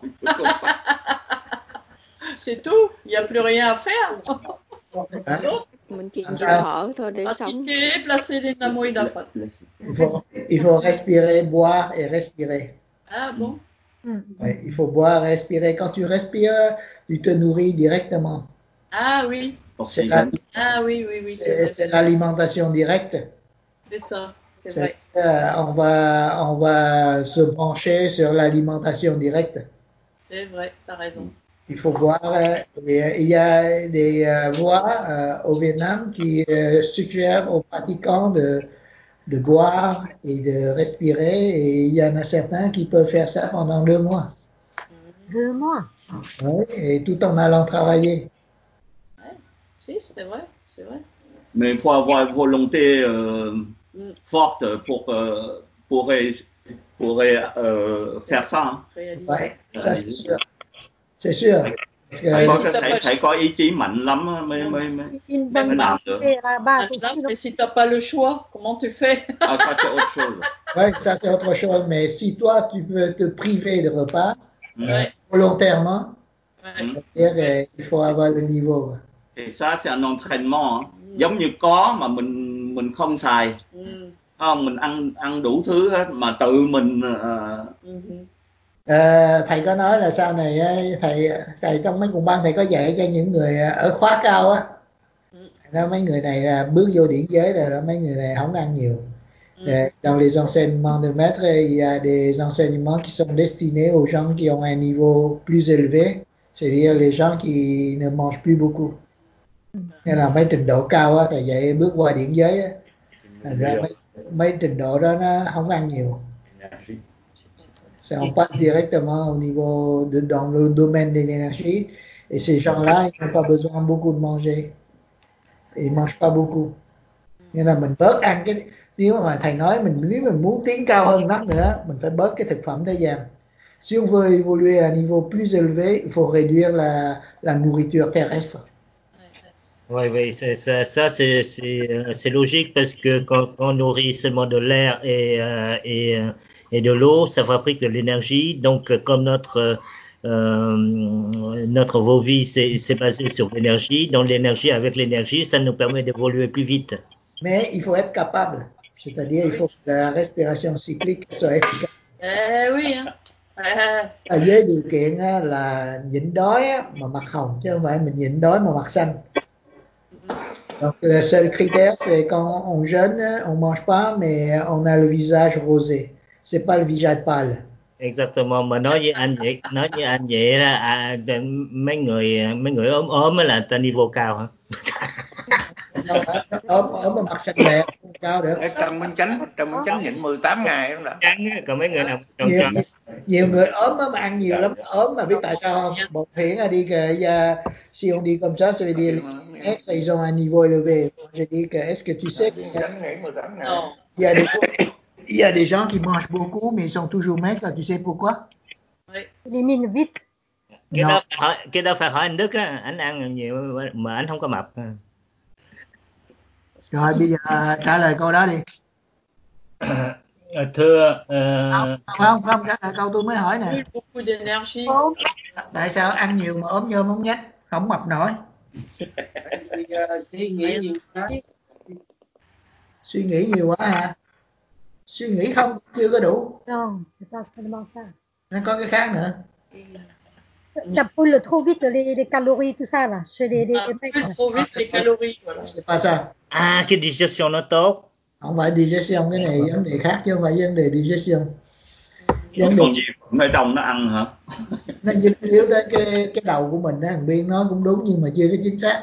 C'est tout, il n'y a plus rien à faire. Mình chỉ thở thôi để sống. Placer les namo et la Il faut respirer, boire et respirer. Ah bon? Ouais, il faut boire et respirer. Quand tu respires, tu te nourris directement. Ah oui. C'est l'alimentation directe. C'est ça, c'est vrai. On va se brancher sur l'alimentation directe. C'est vrai, tu as raison. Il faut boire. Il y a des voies au Vietnam qui suggèrent aux pratiquants de boire et de respirer, et il y en a certains qui peuvent faire ça pendant 2 mois. 2 mois? Oui, et tout en allant travailler. Si, c'est vrai, c'est vrai. Mais il faut avoir une volonté forte pour faire ça. Hein. Oui, ça c'est sûr. C'est sûr. Phải có ý chí mạnh lắm mới làm được. Mais si tu n'as pas le choix, comment tu fais? Ça c'est autre chose. Oui, ça c'est autre chose. Mais si toi tu peux te priver de repas volontairement, c'est-à-dire il faut avoir le niveau. Et ça c'est un entraînement. Giống như có mà mình không xài, không, mình ăn đủ thứ hết mà tự mình. Thầy có nói là sau này thầy trong mấy cuốn băng thầy có dạy cho những người ở khóa cao á, mấy người này là bước vô điển giới rồi đó, mấy người này không ăn nhiều, Dans les enseignements de maître, il y a des enseignements qui sont destinés aux gens qui ont un niveau plus élevé, c'est-à-dire les gens qui ne mangent plus beaucoup. Nên là mấy trình độ cao á, thầy dạy bước qua điển giới á, thành ra mấy trình độ đó nó không ăn nhiều. On passe directement au niveau dans le domaine de l'énergie, et ces gens-là, ils n'ont pas besoin beaucoup de manger. Ils mangent pas beaucoup. Nên là mình bớt ăn cái, nếu mà thầy nói nếu mình muốn tiến cao hơn nắp nữa, mình phải bớt cái thực phẩm thế gian. Si on veut évoluer à un niveau plus élevé, il faut réduire la nourriture terrestre. Oui, ça c'est logique parce que quand on nourrit seulement de l'air et de l'eau, ça fabrique de l'énergie. Donc, comme notre vie c'est basé sur l'énergie, donc l'énergie avec l'énergie, ça nous permet d'évoluer plus vite. Mais il faut être capable, c'est-à-dire il faut que la respiration cyclique soit efficace. Oui. Hein. Với điều kiện là nhịn đói mà mặt hồng, chứ không phải mình nhịn đói mà mặt xanh. Donc le seul critère c'est quand on jeûne, on mange pas mais on a le visage rosé. C'est pas le visage pâle. Exactement, mà nói với anh vậy là mấy người ốm là ta niveau cao hả? ốm mà mặt xanh lè cao được. Trần Minh Chánh nhịn 18 ngày không đã? Còn mấy người nào nhiều người ốm mà ăn nhiều lắm, ốm mà biết tại sao không? Một hiện là đi que si on dit comme ça veut dire les maîtres ils ont un niveau élevé. Je dis que est-ce que tu sais il y a des gens qui mangent beaucoup mais ils sont toujours maigres, tu sais pourquoi? Ils éliminent vite. Cái đó phải hỏi anh Đức á, anh ăn nhiều mà anh không có mập. Rồi bây giờ trả lời câu đó đi. Thưa không trả lời câu tôi mới hỏi nè. Tại sao ăn nhiều mà ốm nhôm ốm nhách, không mập nổi? Suy nghĩ nhiều quá hả? Suy nghĩ không chưa có đủ. Nó có cái khác nữa. Ça brûle trop vite les calories, tout ça là. Chez les mecs. Trop vite les calories. Voilà. C'est pas ça. Cái digestion nó tốt. Không phải digestion, cái này vấn đề khác chứ không phải vấn đề digestion. Vấn đề gì ở trong nó ăn hả? Nó dính líu tới cái đầu của mình đó, thằng Biên nói cũng đúng nhưng mà chưa có chính xác.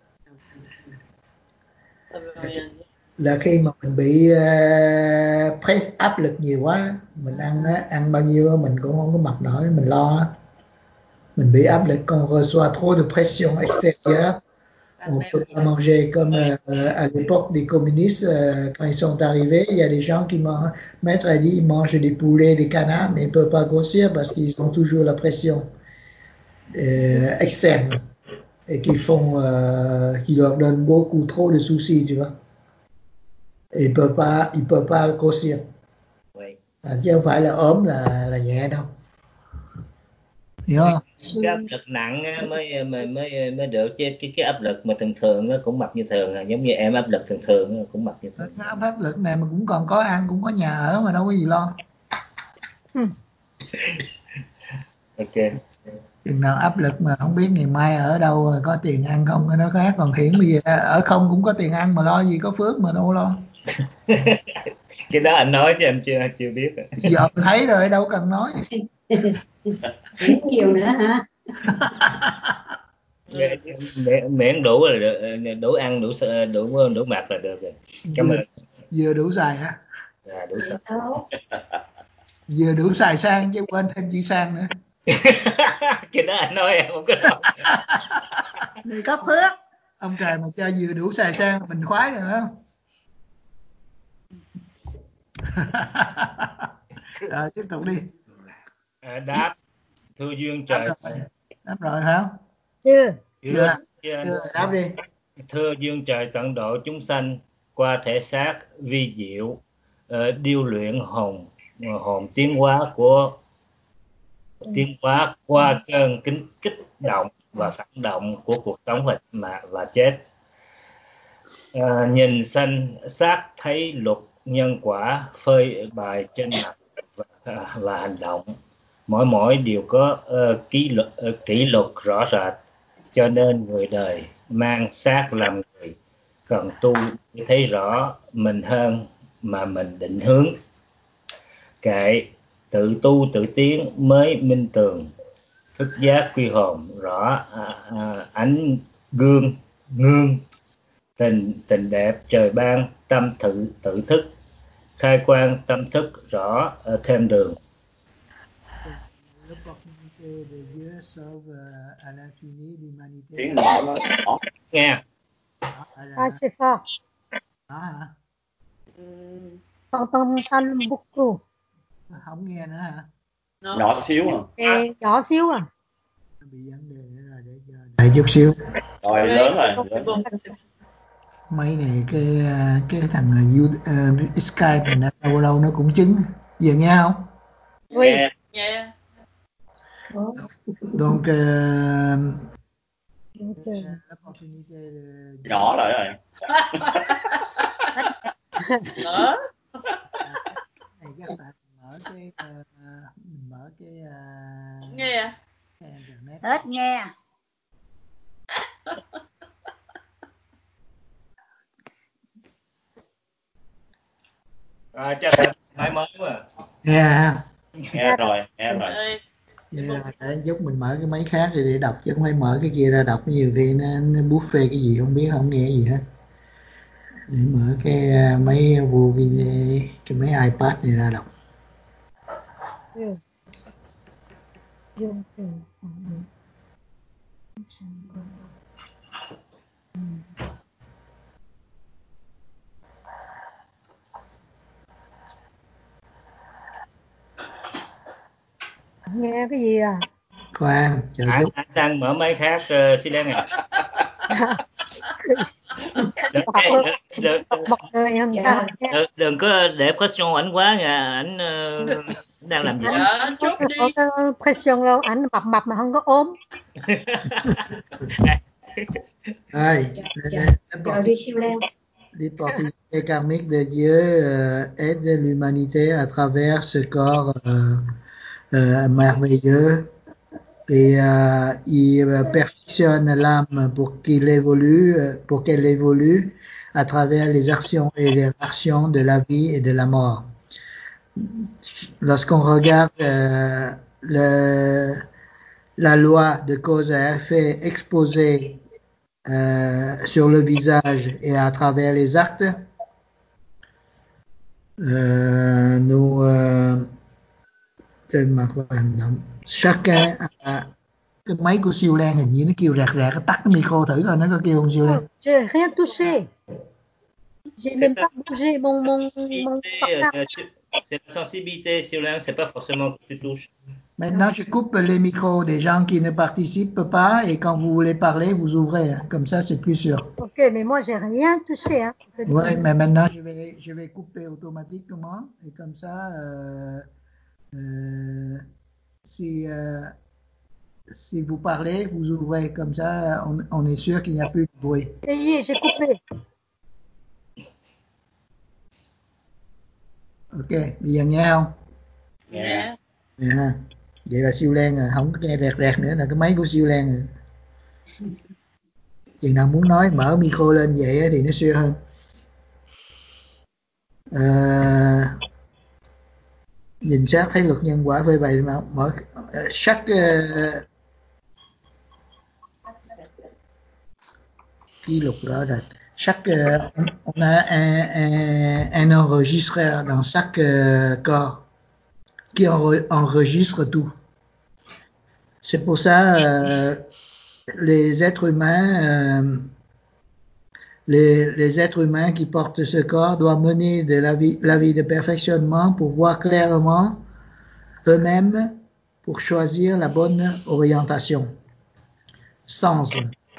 Là khi mà mình bị press áp lực nhiều quá, mình ăn bao nhiêu mình cũng không có mập nổi, mình lo. Mình bị áp lực, quand on reçoit trop de pression extérieure, on peut pas manger comme à l'époque des communistes, quand ils sont arrivés, il y a des gens qui maître a dit ils mangent des poulets, des canards, mais ils peuvent pas grossir parce qu'ils ont toujours la pression externe et qui leur donne beaucoup trop de soucis, tu vois. Et ils peuvent pas grossir. Chứ không phải là ốm là nhẹ đâu. Hiểu không? Cái áp lực nặng mới được, chứ cái áp lực mà thường nó cũng mập như thường, giống như em áp lực thường cũng mập như thường. Cái áp lực này mà cũng còn có ăn, cũng có nhà ở mà đâu có gì lo. Ok. Chừng nào áp lực mà không biết ngày mai ở đâu có tiền ăn không, cái đó khác. Còn hiện bây giờ ở không cũng có tiền ăn mà lo gì, có phước mà đâu lo. Cái đó anh nói chứ em chưa biết. Giờ mình thấy rồi đâu cần nói. Nhiều nữa hả? Miễn đủ là được, đủ ăn đủ mặc là được rồi. Cảm ơn. Vừa đủ xài hả? Dạ đủ xài. Vừa đủ xài sang chứ quên thêm chữ sang nữa. Cái đó anh nói em không có nói. Mình có phước. Ông trời mà cho vừa đủ xài sang mình khoái rồi không? Rồi tiếp tục đi. Đáp. Thưa duyên trời. Đáp rồi hả? Chưa. Đáp đi. Thưa duyên trời tận độ chúng sanh qua thể xác vi diệu, điêu luyện hồn tiến hóa qua cơn kích động và phản động của cuộc sống và chết. Nhìn sanh xác thấy luật nhân quả phơi bày trên mặt và hành động, mỗi điều có kỷ luật rõ rệt, cho nên người đời mang xác làm người cần tu để thấy rõ mình hơn mà mình định hướng. Kệ tự tu tự tiến mới minh tường, thức giác quy hồn rõ ánh gương ngương, tình đẹp trời ban, tâm tự thức, khai quang tâm thức rõ thêm đường. L'opportunité de Dieu sauve à l'infini l'humanité. Tiếng nhỏ đó. Nghe. Ah, c'est fort. Hả? T'entends beaucoup. Không nghe nữa hả? Nhỏ xíu à? Nhỏ xíu à? Bị vấn đề nữa rồi, để cho đợi chút xíu. Rồi lớn rồi. Mấy này cái thằng Skype này nó lâu lâu nó cũng chứng. Giờ nghe không? Oui. Yeah. Donc nhỏ lại rồi. Này chắc phải mở cái nghe internet. Hết nghe. Chắc là máy mới quá. Nghe hả? Nghe rồi. Vậy là để giúp mình mở cái máy khác thì để đọc, chứ không phải mở cái kia ra đọc, nhiều khi nó buffet cái gì không biết, không nghe gì hết. Để mở cái máy vô video, cái máy iPad này ra đọc. Nghe cái gì à? Khoan, chờ chút. Anh đang mở máy khác, xin lên này. Đừng có để question ảnh quá nha, ảnh đang làm gì? Chốt đi. Có cái pression đâu, ảnh mập mà không có ốm. L'opportunité karmique de Dieu aide l'humanité à travers ce corps merveilleux et il perfectionne l'âme pour qu'elle évolue à travers les actions et les réactions de la vie et de la mort. Lorsqu'on regarde la loi de cause à effet exposée sur le visage et à travers les actes, nous trên mặt và hành động, chacun cái máy của Siêu Lan hình như nó kêu rạc rạc, tắt cái micro thử coi nó có kêu không Siêu Lan? J'ai rien touché. J'ai même pas bougé mon portable. C'est la sensibilité, Siêu Lan, c'est pas forcément que tu touches. Maintenant, je coupe les micros des gens qui ne participent pas et quand vous voulez parler, vous ouvrez. Hein. Comme ça, c'est plus sûr. Ok, mais moi, j'ai rien touché. Hein. Oui, mais maintenant, je vais couper automatiquement et comme ça, si vous parlez, vous ouvrez. Comme ça, on est sûr qu'il n'y a plus de bruit. Ça y est, j'ai coupé. Ok, bây giờ nghe không? Nghe. Yeah. Vậy là Siêu Lan rồi, không có nghe rẹt rẹt nữa, là cái máy của Siêu Lan rồi. Chừng nào muốn nói mở micro lên vậy thì nó suy hơn. Nhìn sát thấy luật nhân quả phơi bày mà mở chaque ký lục rõ rệt. Chaque on a un enregistreur dans chaque corps qui enregistre tout. C'est pour ça les êtres humains les êtres humains qui portent ce corps doivent mener de la vie de perfectionnement pour voir clairement eux-mêmes, pour choisir la bonne orientation. Sens.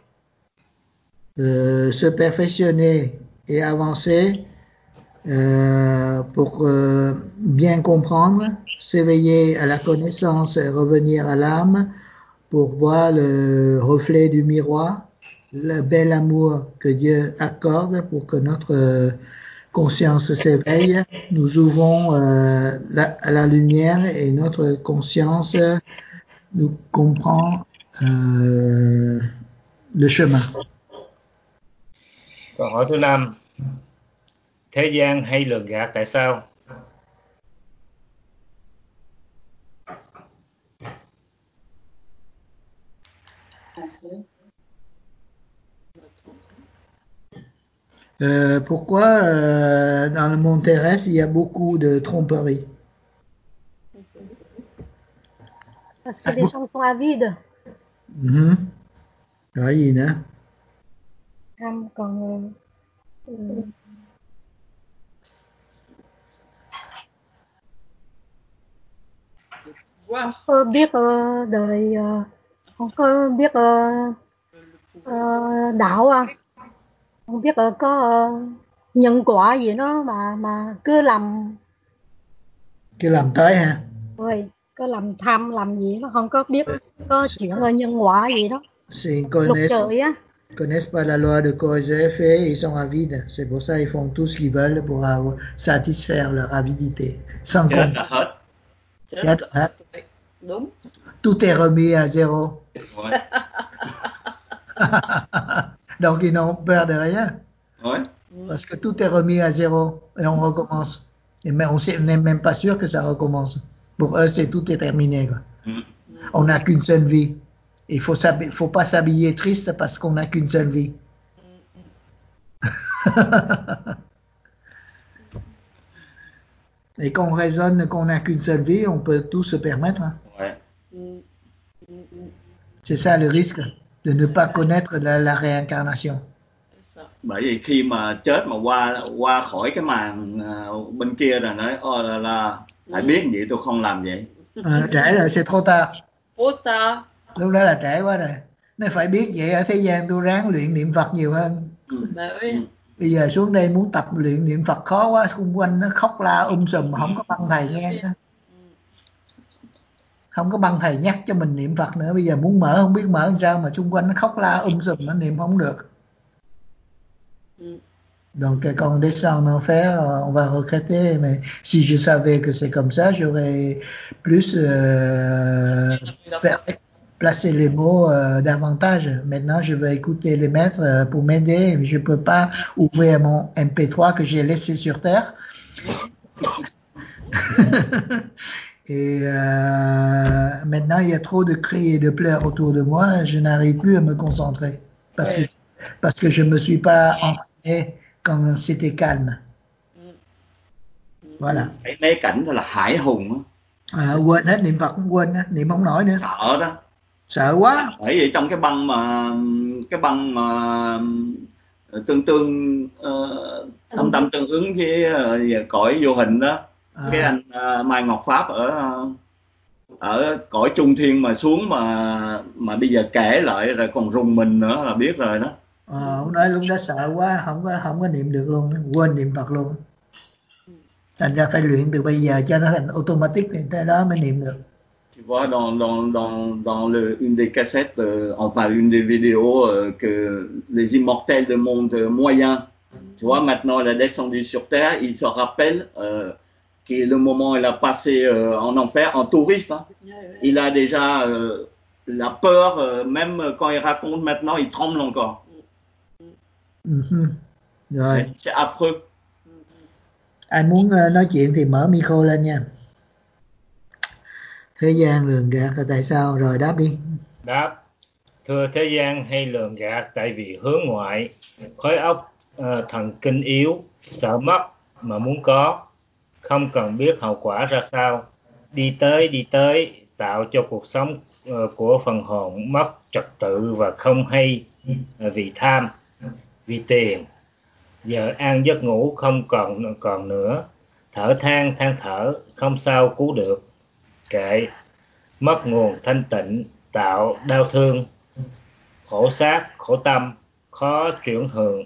Se perfectionner et avancer pour bien comprendre, s'éveiller à la connaissance et revenir à l'âme pour voir le reflet du miroir, le bel amour que Dieu accorde pour que notre conscience s'éveille. Nous ouvrons à la lumière et notre conscience nous comprend le chemin. Câu hỏi thứ 5. Thế gian hay lường gạt tại sao? Pourquoi dans le monde terrestre il y a beaucoup de tromperie? Parce que les gens sont avides. Rồi gì nữa? Còn không có biết đời, không có biết đạo, không biết có nhân quả gì đó mà cứ làm tới ha. Rồi, có làm tham làm gì nó không có biết có chuyện nhân quả gì đó. Luật trời á. Connaissent pas la loi de cause et effet, ils sont avides. C'est pour ça ils font tout ce qu'ils veulent pour satisfaire leur avidité. Sans comprendre. Chết hết. Đúng. Tout est remis à zéro. Ouais. Donc ils n'ont peur de rien. Ouais. Parce que tout est remis à zéro et on recommence. Et mais on n'est même pas sûr que ça recommence. Pour eux, c'est tout est terminé, quoi. On n'a qu'une seule vie. Il faut pas s'habiller triste parce qu'on n'a qu'une seule vie. Et qu'on raisonne qu'on n'a qu'une seule vie, on peut tout se permettre. Hein. Ouais. C'est ça le risque, de ne pas connaître la réincarnation. Bởi vì khi mà chết mà qua khỏi cái màn bên kia là nói là phải biết vậy tôi không làm vậy. Trễ rồi, c'est trop tard. Trop tard. Lúc đó là trễ quá rồi. Nếu phải biết vậy ở thế gian tôi ráng luyện niệm Phật nhiều hơn. Bây giờ xuống đây muốn tập luyện niệm Phật khó quá, xung quanh nó khóc la sùm mà không có băng thầy nghe nữa. Không có băng thầy nhắc cho mình niệm Phật nữa. Bây giờ muốn mở không biết mở làm sao mà xung quanh nó khóc la sùm nó niệm không được. Donc quand on descend en enfer, on va regretter, mais si je savais que c'est comme ça, j'aurais plus placer les mots davantage. Maintenant, je vais écouter les maîtres pour m'aider. Je peux pas ouvrir mon MP3 que j'ai laissé sur terre. Et maintenant, il y a trop de cris et de pleurs autour de moi. Je n'arrive plus à me concentrer parce que je me suis pas entraîné quand c'était calme. Voilà. Mấy cảnh thôi là hải hùng á. Quên hết niệm Phật, quên hết, niệm không nổi nữa. Sợ đó. Sợ quá. Bởi vì trong cái băng mà tương thâm tâm tương ứng với cõi vô hình đó. Cái anh Mai Ngọc Pháp ở cõi trung thiên mà xuống mà bây giờ kể lại rồi còn rùng mình nữa là biết rồi đó. Ông nói lúc đó sợ quá, không có niệm được luôn, quên niệm Phật luôn. Thành ra phải luyện từ bây giờ cho nó thành automatic thì tới đó mới niệm được. Tu vois, dans une des cassettes, enfin une des vidéos que les immortels de monde moyen, tu vois, maintenant il a descendu sur Terre, il se rappelle que le moment il a passé en enfer, en touriste, hein, il a déjà la peur, même quand il raconte maintenant, il tremble encore. Rồi. C'est affreux. Ai muốn nói chuyện thì mở micro lên nha. Thế gian lường gạt là tại sao? Rồi đáp đi. Đáp. Thưa thế gian hay lường gạt tại vì hướng ngoại, khối óc thần kinh yếu, sợ mất mà muốn có, không cần biết hậu quả ra sao, đi tới tạo cho cuộc sống của phần hồn mất trật tự và không hay vì tham, vì tiền. Giờ ăn giấc ngủ không còn nữa, thở than thở không sao cứu được, kệ, mất nguồn thanh tịnh, tạo đau thương, khổ xác, khổ tâm, khó chuyển hướng,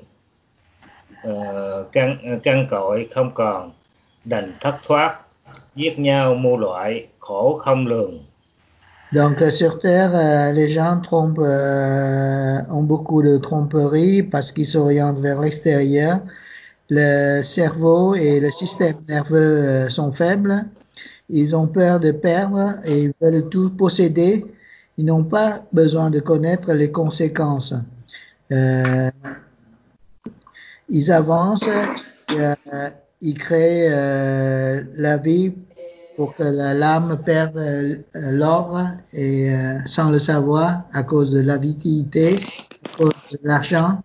căn cội không còn, đành thất thoát, giết nhau mưu loại, khổ không lường. Donc sur Terre, les gens ont beaucoup de tromperie parce qu'ils s'orientent vers l'extérieur. Le cerveau et le système nerveux sont faibles. Ils ont peur de perdre et ils veulent tout posséder. Ils n'ont pas besoin de connaître les conséquences. Ils avancent il crée la vie pour que l'âme perde l'ordre et sans le savoir à cause de l'avidité, à cause de l'argent.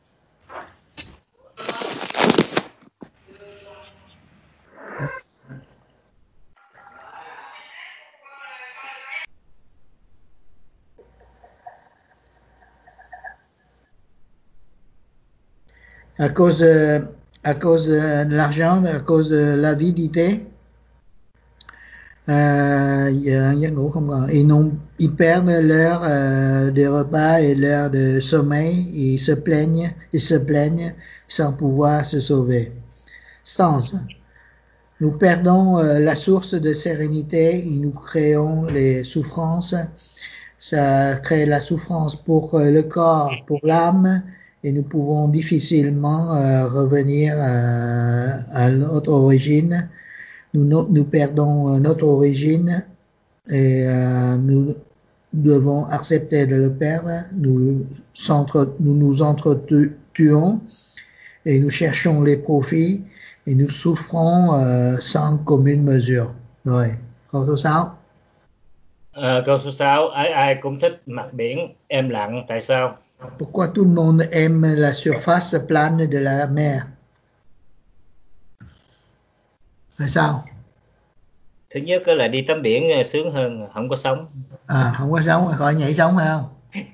À cause de l'argent, à cause de l'avidité, giấc ngủ không còn. Ils perdent l'heure des repas et l'heure de sommeil. Ils se plaignent sans pouvoir se sauver. Stance. Nous perdons la source de sérénité et nous créons les souffrances. Ça crée la souffrance pour le corps, pour l'âme, et nous pouvons difficilement revenir à notre origine. Nous perdons notre origine et nous devons accepter de le perdre. Nous nous entretuons et nous cherchons les profits et nous souffrons sans commune mesure. Rồi, câu số 6. Câu số 6, ai cũng thích mặt biển êm lặng, tại sao? Pourquoi tout le monde aime la surface plane de la mer? Tại sao? Thứ nhất là đi tắm biển sướng hơn, không có sóng. Không có sóng, khỏi nhảy sóng phải không?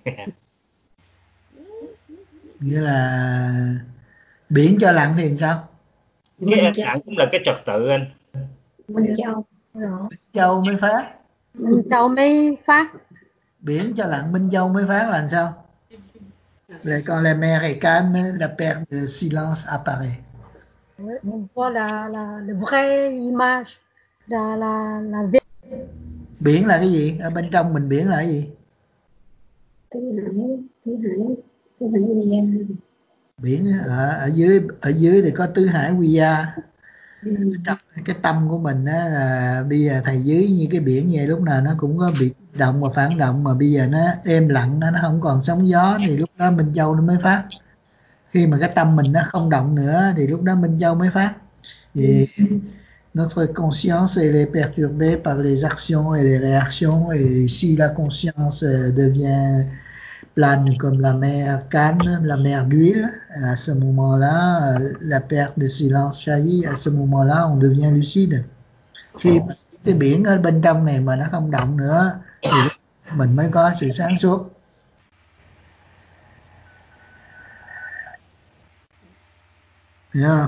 Nghĩa là biển cho lặng thì sao? Cái êm lặng cũng là cái trật tự anh. Minh Châu mới phát. Minh Châu mới phát. Biển cho lặng Minh Châu mới phát là sao? Quand la mer est calme, la perte de silence apparaît. On voit la vraie image, la Biển là cái gì? Ở bên trong mình biển là cái gì? Tứ hải quy gia. Biển ở dưới thì có tứ hải quy gia. Trong cái tâm của mình á, là bây giờ thầy dưới như cái biển vậy, lúc nào nó cũng có bị động và phản động, mà bây giờ nó êm lặng, nó không còn sóng gió, thì lúc đó Minh Châu nó mới phát. Khi mà cái tâm mình nó không động nữa thì lúc đó Minh Châu mới phát. Thì notre conscience elle est perturbée par les actions et les réactions, et si la conscience devient plane comme la mer calme, la mer d'huile, à ce moment-là, la perte de silence jaillit, à ce moment-là, on devient lucide. Khi cái biển ở bên trong này mà nó không động nữa, thì mình mới có sự sáng suốt. Hiểu không?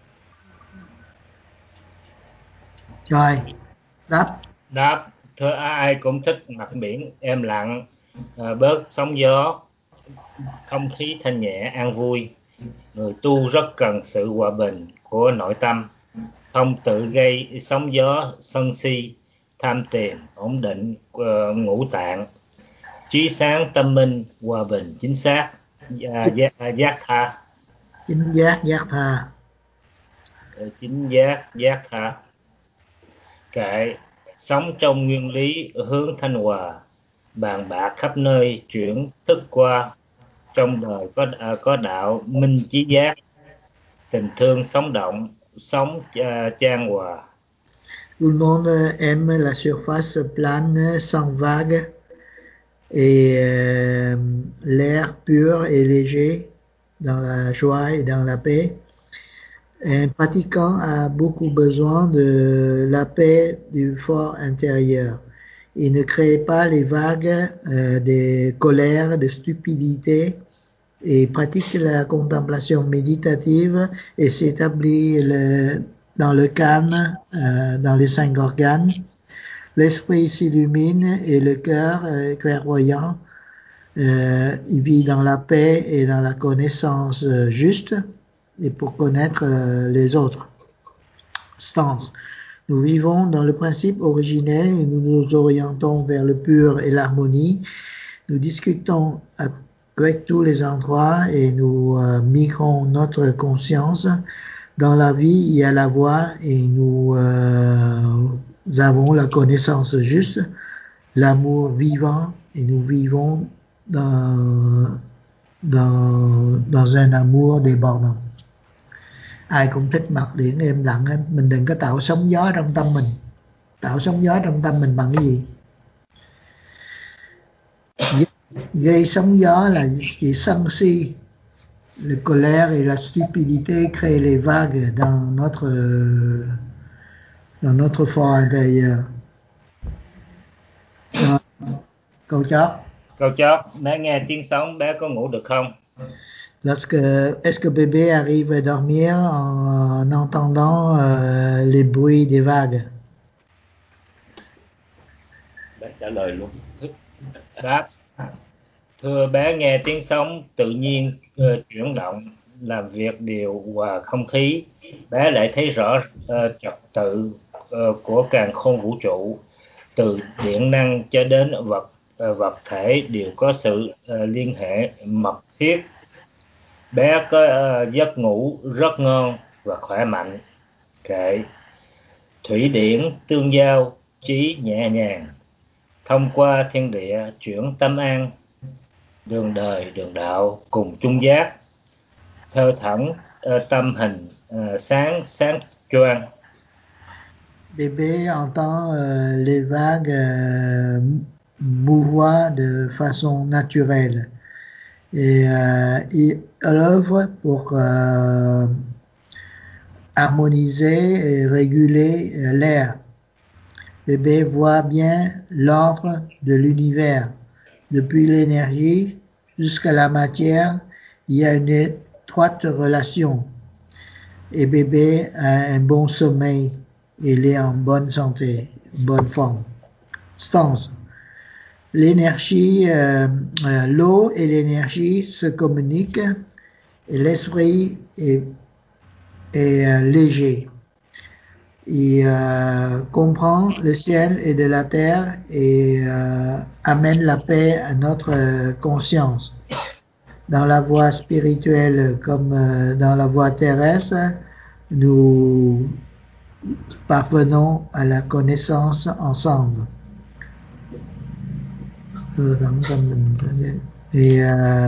Rồi, Đáp, thưa ai cũng thích mặt biển êm lặng, bớt sóng gió, không khí thanh nhẹ, an vui. Người tu rất cần sự hòa bình của nội tâm, không tự gây sóng gió, sân si, tham tiền, ổn định ngũ tạng, trí sáng tâm minh, hòa bình, chính xác, giác tha. Chính giác, giác tha. Chính giác, giác tha. Kệ, sống trong nguyên lý hướng thanh hòa, bàn bạc khắp nơi chuyển thức qua. Trong đời có đạo minh trí giác, tình thương sống động, sống chan hòa. Tout le monde aime la surface plane sans vagues et l'air pur et léger dans la joie et dans la paix. Un pratiquant a beaucoup besoin de la paix du fort intérieur. Il ne crée pas les vagues de colère, de stupidité, et pratique la contemplation méditative et s'établit dans le calme, dans les 5 organes. L'esprit s'illumine et le cœur est clairvoyant. Il vit dans la paix et dans la connaissance juste, et pour connaître les autres. Stance. Nous vivons dans le principe originel et nous nous orientons vers le pur et l'harmonie. Nous discutons avec tous les endroits et nous migrons notre conscience. Dans la vie, il y a la voie et nous avons la connaissance juste, l'amour vivant, et nous vivons dans un amour débordant. Ai cũng thích mặc điển im lặng hết. Mình đừng có tạo sóng gió trong tâm mình. Tạo sóng gió trong tâm mình bằng cái gì? Gây sóng gió là gì? Sân si. La colère et la stupidité créent les vagues dans notre fort intérieur. Rồi, câu chót. Câu chót, bé nghe tiếng sóng, bé có ngủ được không? Est-ce que bébé arrive à dormir en entendant les bruits des vagues? Bé trả lời luôn. Đáp, thưa bé nghe tiếng sóng tự nhiên chuyển động, làm việc điều hòa không khí. Bé lại thấy rõ trật tự của càn khôn vũ trụ, từ điện năng cho đến vật thể đều có sự liên hệ mật thiết. Bé có giấc ngủ rất ngon và khỏe mạnh. Kệ. Thủy điển tương giao, trí nhẹ nhàng, thông qua thiên địa chuyển tâm an, đường đời đường đạo cùng chung giác, thơ thẩn tâm hình sáng choang. Bébé entend les vagues mouvoir de façon naturelle et il œuvre pour harmoniser et réguler l'air. Bébé voit bien l'ordre de l'univers. Depuis l'énergie jusqu'à la matière, il y a une étroite relation. Et bébé a un bon sommeil. Il est en bonne santé, bonne forme. Stance. L'énergie, l'eau et l'énergie se communiquent et l'esprit est léger. Il comprend le ciel et de la terre et amène la paix à notre conscience. Dans la voie spirituelle comme dans la voie terrestre, nous parvenons à la connaissance ensemble. Et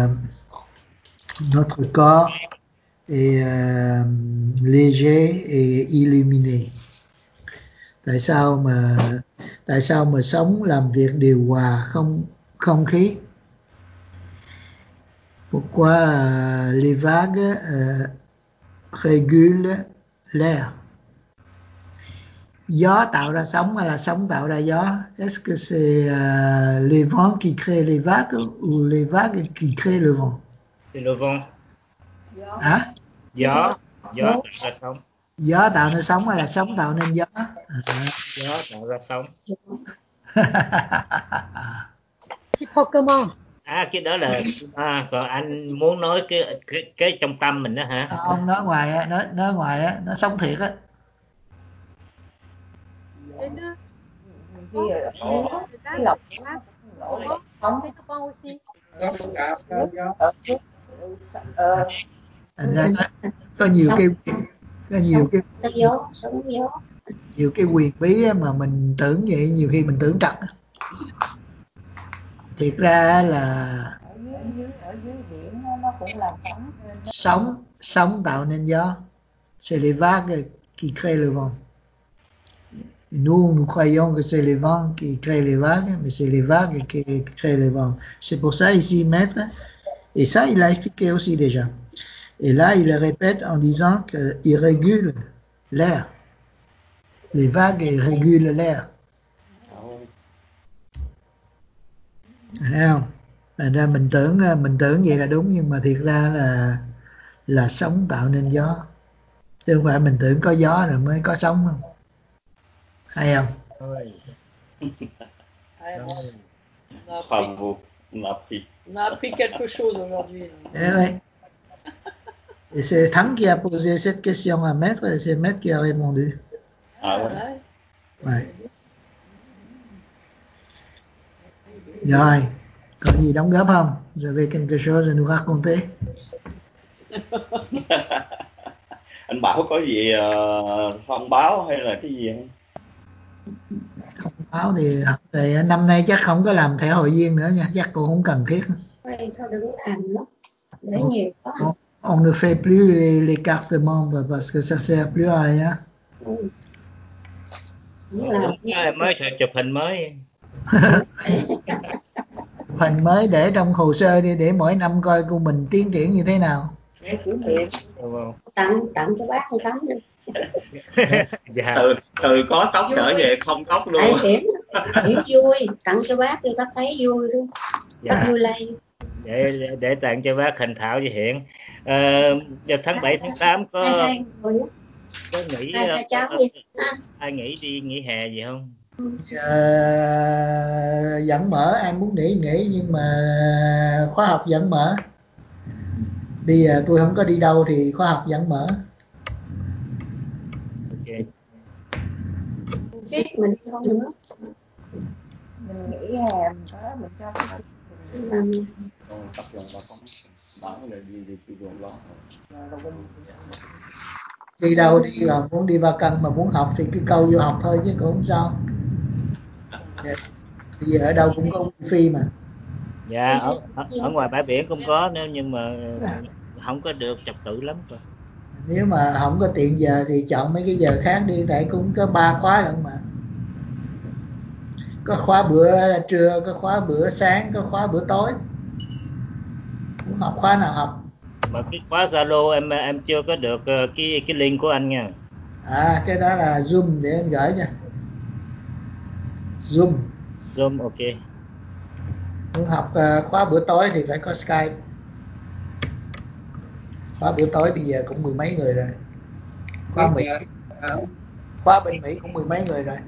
notre corps est léger et illuminé. Tại sao mà sống làm việc điều hòa không khí? Pourquoi les vagues régulent l'air? Gió tạo ra sóng hay là sóng tạo ra gió? Est-ce que c'est les vents qui créent les vagues ou les vagues qui créent le vent? C'est le vent. Hả? Gió tạo ra sóng. Gió tạo nên sóng hay là sóng tạo nên gió? Gió tạo ra sóng. Pokemon. Cái đó là còn anh muốn nói cái trong tâm mình đó hả? Không, nói ngoài á, nói ngoài á, nó sống thiệt á. Thành ra có nhiều cái quyền bí mà mình tưởng vậy, nhiều khi mình tưởng trật. Thiệt ra là sóng tạo nên gió. C'est les vagues qui créent le vent. Nous croyons que c'est les vents qui créent les vagues, mais c'est les vagues qui créent le vent. C'est pour ça ici, maître, et ça il a expliqué aussi déjà. Et là, il le répète en disant qu'il régule l'air. Les vagues régulent l'air. Thấy không? Thành ra mình tưởng vậy là đúng, nhưng mà thiệt ra là sóng tạo nên gió. Chứ không phải mình tưởng có gió rồi mới có sóng không? Hay không? On a appris quelque chose aujourd'hui. Eh oui. Et c'est Thắng qui a posé cette question à Maître et c'est Maître qui a répondu. Ah ouais. Ouais. Rồi, có gì đóng góp không? Vous avez quelque chose à nous raconter? Anh Bảo có gì thông báo hay là cái gì không? Thông báo thì năm nay chắc không có làm thẻ hội viên nữa nha, chắc cô không cần thiết. Thôi đừng làm nữa, để nhiều quá. On ne fait plus les cartes membres parce que ça sert plus à rien. Mới chụp hình mới. Chụp hình mới để trong hồ sơ đi, để mỗi năm coi cô mình tiến triển như thế nào. Tặng cho bác con tắm đi. Dạ. Từ có tóc trở về không tóc luôn. Hiển vui, tặng cho bác đi, bác thấy vui luôn. Dạ. Bác vui lên. Để tặng cho bác Hình Thảo với Hiện. Tháng 7 tháng 8 có nghỉ ai nghỉ đi nghỉ hè gì không? Vẫn mở, ai muốn nghỉ nhưng mà khóa học vẫn mở. Bây giờ tôi không có đi đâu thì khóa học vẫn mở. Ok. Mình không nữa. Mình nghỉ hè mình có mình cho đi đâu đi, mà muốn đi ba cân mà muốn học thì cứ câu vô học thôi chứ cũng không sao. Bây giờ ở đâu cũng có wifi mà. Dạ, ở ngoài bãi biển cũng có, nếu nhưng mà không có được trật tự lắm rồi. Nếu mà không có tiện giờ thì chọn mấy cái giờ khác đi, tại cũng có 3 khóa lận mà. Có khóa bữa trưa, có khóa bữa sáng, có khóa bữa tối. Muốn học khóa nào học. Mà cái khóa Zalo em chưa có được cái link của anh nha. Cái đó là Zoom, để anh gửi nha. Zoom, ok. Muốn học khóa bữa tối thì phải có Skype. Khóa bữa tối bây giờ cũng mười mấy người rồi. Khóa bên Mỹ cũng mười mấy người rồi.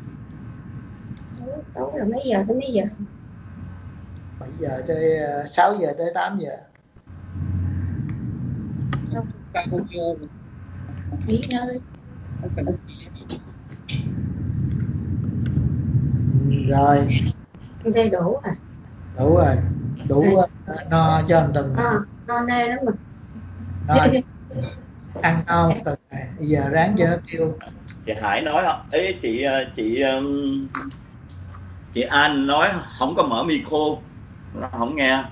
Tối là mấy giờ tới mấy giờ? 7 giờ tới 6 giờ tới 8 giờ. Nghỉ nhau đi. Rồi. Đây đủ à? Đủ rồi. Đủ no cho anh Từng. No nê lắm mà. No, ăn no một Từng này. Bây giờ ráng cho kêu. Chị Hải nói ấy, chị An nói không có mở micro, nó không nghe.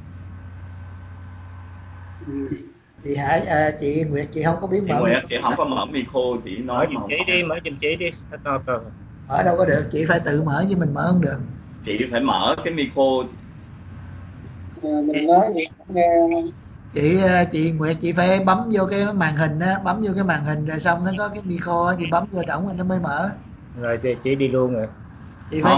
Chị Hải, chị Nguyệt chị không có biết mở micro. Chị không có mở micro, chị nói mở giùm chị đi. Mở đâu có được, chị phải tự mở chứ mình mở không được. Chị phải mở cái micro. Mình nói gì không nghe. Chị Nguyệt chị phải bấm vô cái màn hình á, bấm vô cái màn hình rồi xong nó có cái micro á, chị bấm vô trỏng rồi nó mới mở. Rồi chị đi luôn rồi. Chị phải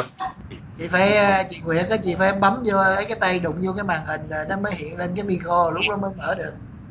chị Nguyệt á, chị phải bấm vô, lấy cái tay đụng vô cái màn hình rồi nó mới hiện lên cái micro, lúc đó mới mở được.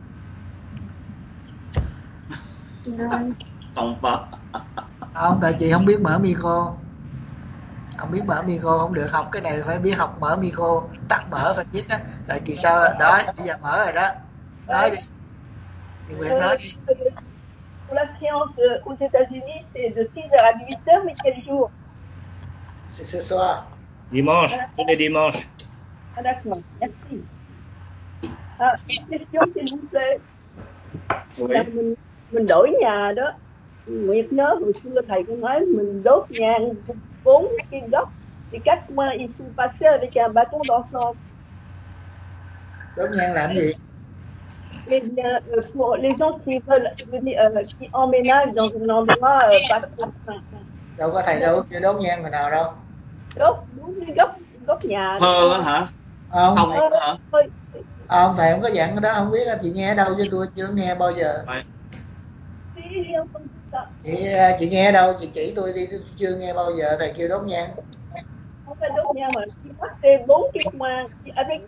Không, tại chị không biết mở micro. Không biết mở micro không được, học cái này phải biết học mở micro, tắt mở phải biết á. Tại kỳ sau đó, bây giờ mở rồi đó. Nói đi. Chị Nguyệt nói đi. Pour la séance aux États-Unis, c'est de 6h à 8h, mais quel jour? C'est ce soir. Dimanche, tous les dimanches. D'accord, merci. Une question s'il vous plaît. Oui. Mình đổi nhà đó. Nguyệt nhớ hồi xưa thầy có nói mình đốt nhang 4 cái góc. Thì cách mà il faut passer avec un bâton d'encens. Đốt nhang làm gì? Eh bien, pour les gens qui veulent venir, qui emménagent dans un endroit pas trop sain. Đâu có thầy đâu kêu đốt nhang người nào đâu. Đốt 4 cái góc nhà. Thơ đó hả? Không, thầy hả? Không, thầy không có dặn cái đó, không biết chị nghe ở đâu chứ tôi chưa nghe bao giờ. Chị nghe ở đâu, chị chỉ tôi đi, tôi chưa nghe bao giờ thầy kêu đốt nhang. Không phải đốt nhang mà khi passer 4 cái coins avec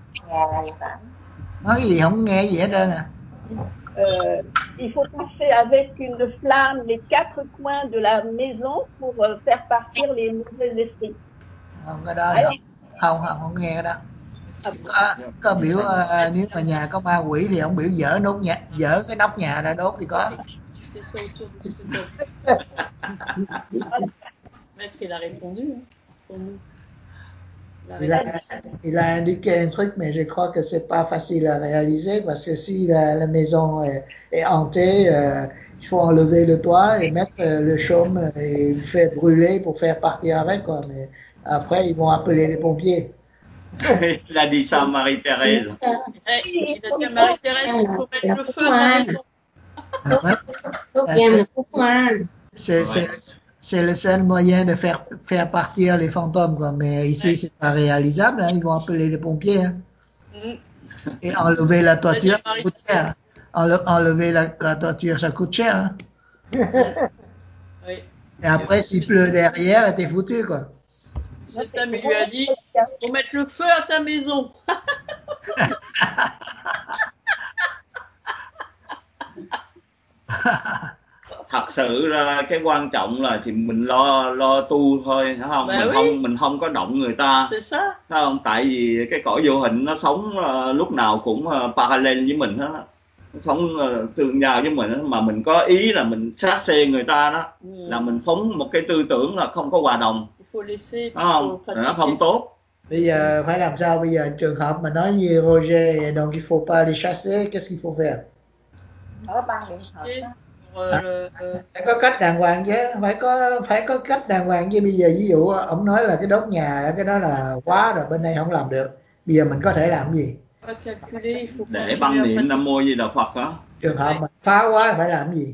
nói cái gì không nghe gì hết trơn à. Il faut passer avec une flamme les 4 coins de la maison pour faire partir les mauvais esprits. Không, cái đó không nghe cái đó. Có biểu nếu mà nhà có ma quỷ thì ông biểu dỡ cái nóc nhà ra đốt thì có. Il a répondu. Il a indiqué un truc, mais je crois que c'est pas facile à réaliser parce que si la maison est hantée, il faut enlever le toit et mettre le chaume et faire brûler pour faire partir avec, quoi. Mais après, ils vont appeler les pompiers. Il a dit ça à Marie-Thérèse. Il a dit à Marie-Thérèse qu'il faut mettre le feu à ta maison. Thuốc nhang là thuốc ma. C'est le seul moyen de faire partir les fantômes, quoi. Mais ici, c'est pas réalisable, hein. Ils vont appeler les pompiers, hein. Et enlever la toiture, ça coûte cher. Enlever la toiture, ça coûte cher, hein. Oui. Et après, s'il pleut derrière, t'es foutu, quoi. Cet homme, il lui a dit, faut mettre le feu à ta maison. Thật sự ra cái quan trọng là thì mình lo tu thôi, hiểu không? Mình không có động người ta, phải không? Tại vì cái cõi vô hình nó sống lúc nào cũng parallel với mình hết, nó sống tương giao với mình, mà mình có ý là mình sát xê người ta đó, là mình phóng một cái tư tưởng là không có hòa đồng, không? Nó không tốt. Bây giờ phải làm sao? Bây giờ trường hợp mà nói như Roger, donc il faut pas les chasser, qu'est-ce qu'il faut faire? Ở băng điện thoại. Phải có cách đàng hoàng chứ, phải có cách đàng hoàng chứ. Bây giờ ví dụ ông nói là cái đốt nhà là cái đó là quá rồi, bên đây không làm được. Bây giờ mình có thể làm cái gì? Để băng điện Nam Mô Di Đà Phật hả? Trường hợp mà phá quá phải làm cái gì?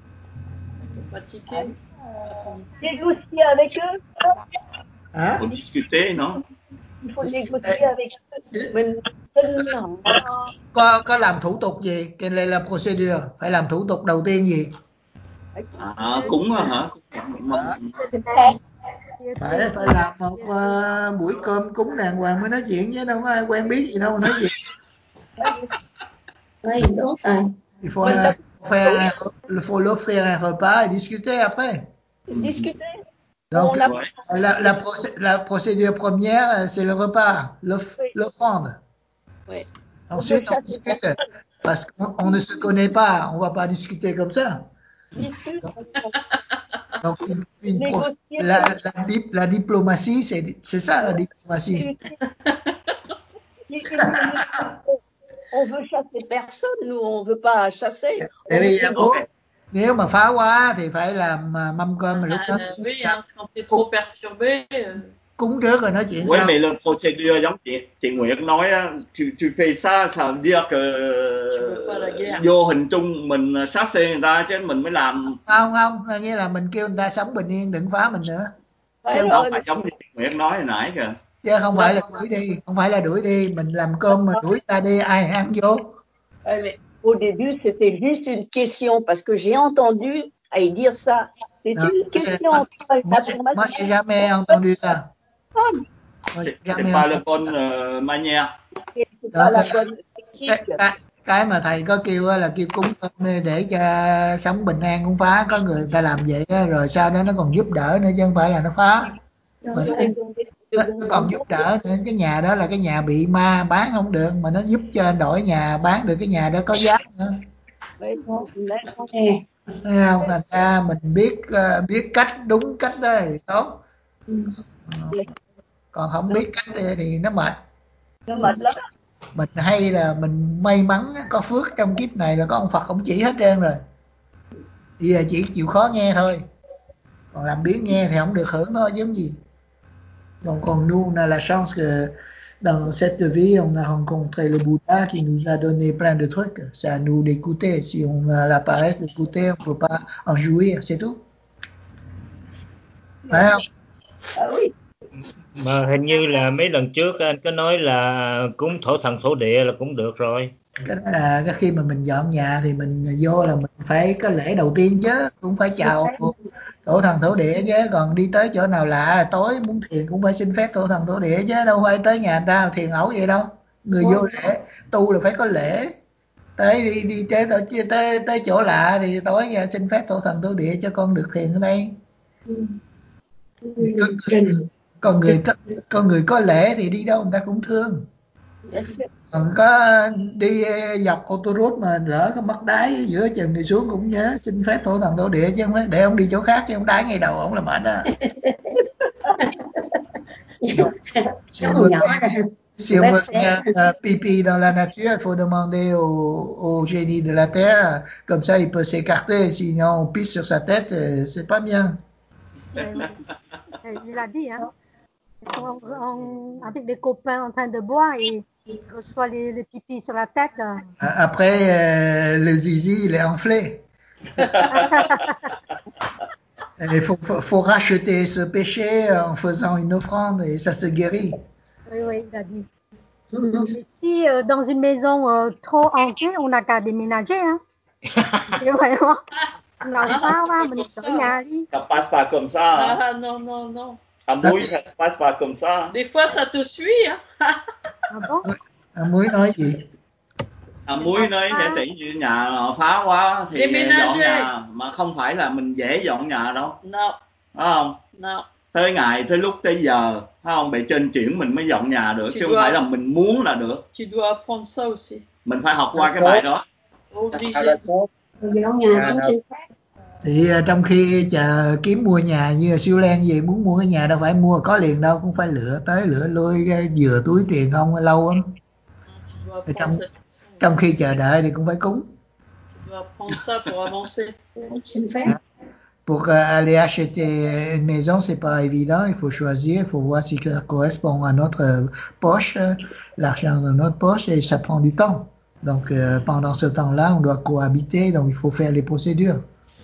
Négocier avec eux. Hả? Faut discuter, non? Il faut négocier avec eux. Mình có làm thủ tục gì? Cái này là procedure, phải làm thủ tục đầu tiên gì? Cúng hả? Phải làm một buổi cơm cúng đàng hoàng mới nói chuyện chứ đâu có ai quen biết gì đâu nói gì. Đúng rồi. Il faut l'offrir un repas et discuter après. Discuter. Donc la procédure première, c'est le repas, l'offrande. Oui. Ensuite, on discute. Parce qu'on ne se connaît pas, on ne va pas discuter comme ça. Donc la diplomatie, c'est ça la diplomatie. On veut chasser personne, nous, on veut pas chasser. Nếu mà phá quá thì phải làm mâm cơm mà lúc đó. Oui, quand t'es trop perturbé. Cúng trước rồi nói chuyện sau. Oui, mais le procédure giống chị Nguyệt nói á, tu fais ça, ça veut dire que vô hình chung mình sát xê người ta chứ mình mới làm. Không, nghĩa là mình kêu người ta sống bình yên, đừng phá mình nữa. Chứ không phải giống như chị Nguyệt nói hồi nãy kìa. Chứ không phải là đuổi đi, không phải là đuổi đi, mình làm cơm mà đuổi ta đi ai ăn vô. Au début, c'était juste une question parce que j'ai entendu elle dire ça. C'est une question. Moi, j'ai jamais entendu ça. C'est pas la bonne manière. Cái mà thầy có kêu là kêu cúng cơm để cho sống bình an cũng phá, có người ta làm vậy đó, rồi sau đó nó còn giúp đỡ nữa chứ không phải là nó phá. Nó còn giúp đỡ nữa. Cái nhà đó là cái nhà bị ma bán không được mà nó giúp cho đổi nhà bán được cái nhà đó có giá nữa. Thấy không? Thành ra mình biết cách đúng cách đó thì tốt. Còn không biết cách thì nó mệt. Nó mệt lắm. Mình hay là mình may mắn có phước trong kiếp này là có ông Phật ông chỉ hết trơn rồi. Bây giờ chỉ chịu khó nghe thôi. Còn làm biến nghe thì không được hưởng thôi chứ gì. Donc nous on a la chance que dans cette vie on a rencontré le Bouddha qui nous a donné plein de trucs. C'est à nous d'écouter. Si on a la paresse d'écouter, on peut pas en jouir, c'est tout. Phải không? Oui. Mà hình như là mấy lần trước anh có nói là cúng thổ thần thổ địa là cũng được rồi. Cái đó là cái khi mà mình dọn nhà thì mình vô là mình phải có lễ đầu tiên chứ, cũng phải chào thổ thần thổ địa chứ. Còn đi tới chỗ nào lạ tối muốn thiền cũng phải xin phép thổ thần thổ địa chứ, đâu phải tới nhà người ta thiền ẩu vậy đâu. Người vô lễ tu là phải có lễ. Đi tới chỗ lạ thì tối nhà xin phép thổ thần thổ địa cho con được thiền ở đây. Con người có lễ thì đi đâu người ta cũng thương. Còn có đi dọc autoroute mà lỡ có mất đáy giữa chừng thì xuống cũng nhớ xin phép thổ thần thổ địa chứ không phải để ông đi chỗ khác chứ ông đáy ngay đầu ông là mệt đó. Si on veut faire pipi dans la nature, il faut demander au génie de la terre, comme ça il peut s'écarter, sinon on pisse sur sa tête, c'est pas bien. Il a dit, hein. avec des copains en train de boire et reçoit les pipis sur la tête. Après, le zizi, il est enflé. Il faut racheter ce péché en faisant une offrande et ça se guérit. Oui, il a dit. Et si dans une maison trop hantée, on n'a qu'à déménager. Hein. C'est vraiment... Ça passe pas comme ça. Hein. Ah non. À Mouille, ça se passe pas comme ça. Des fois, ça te suit. Hein. Ah bon? À Mouille nói gì? À Mouille nói tỷ như nhà phá quá thì dọn nhà, mà không phải là mình dễ dọn nhà đâu. No. Phải không? No. Tới ngày, tới lúc, tới giờ, phải không? Bề trên chuyển mình mới dọn nhà được, chứ không phải là mình muốn là được. Tu dois apprendre ça aussi. Mình phải học qua cái bài đó. Dọn nhà cũng xin phép. Thì trong khi chờ kiếm mua nhà như Siêu Len gì, muốn mua cái nhà đâu phải mua có liền đâu, cũng phải lựa tới lựa lui vừa túi tiền không lâu lắm. Trong khi chờ đợi thì cũng phải cúng. Xin phép. Pour aller acheter une maison, c'est pas évident, il faut choisir, il faut voir si ça correspond à notre poche, l'argent de notre poche, et ça prend du temps. Donc pendant ce temps-là, on doit cohabiter, donc il faut faire les procédures.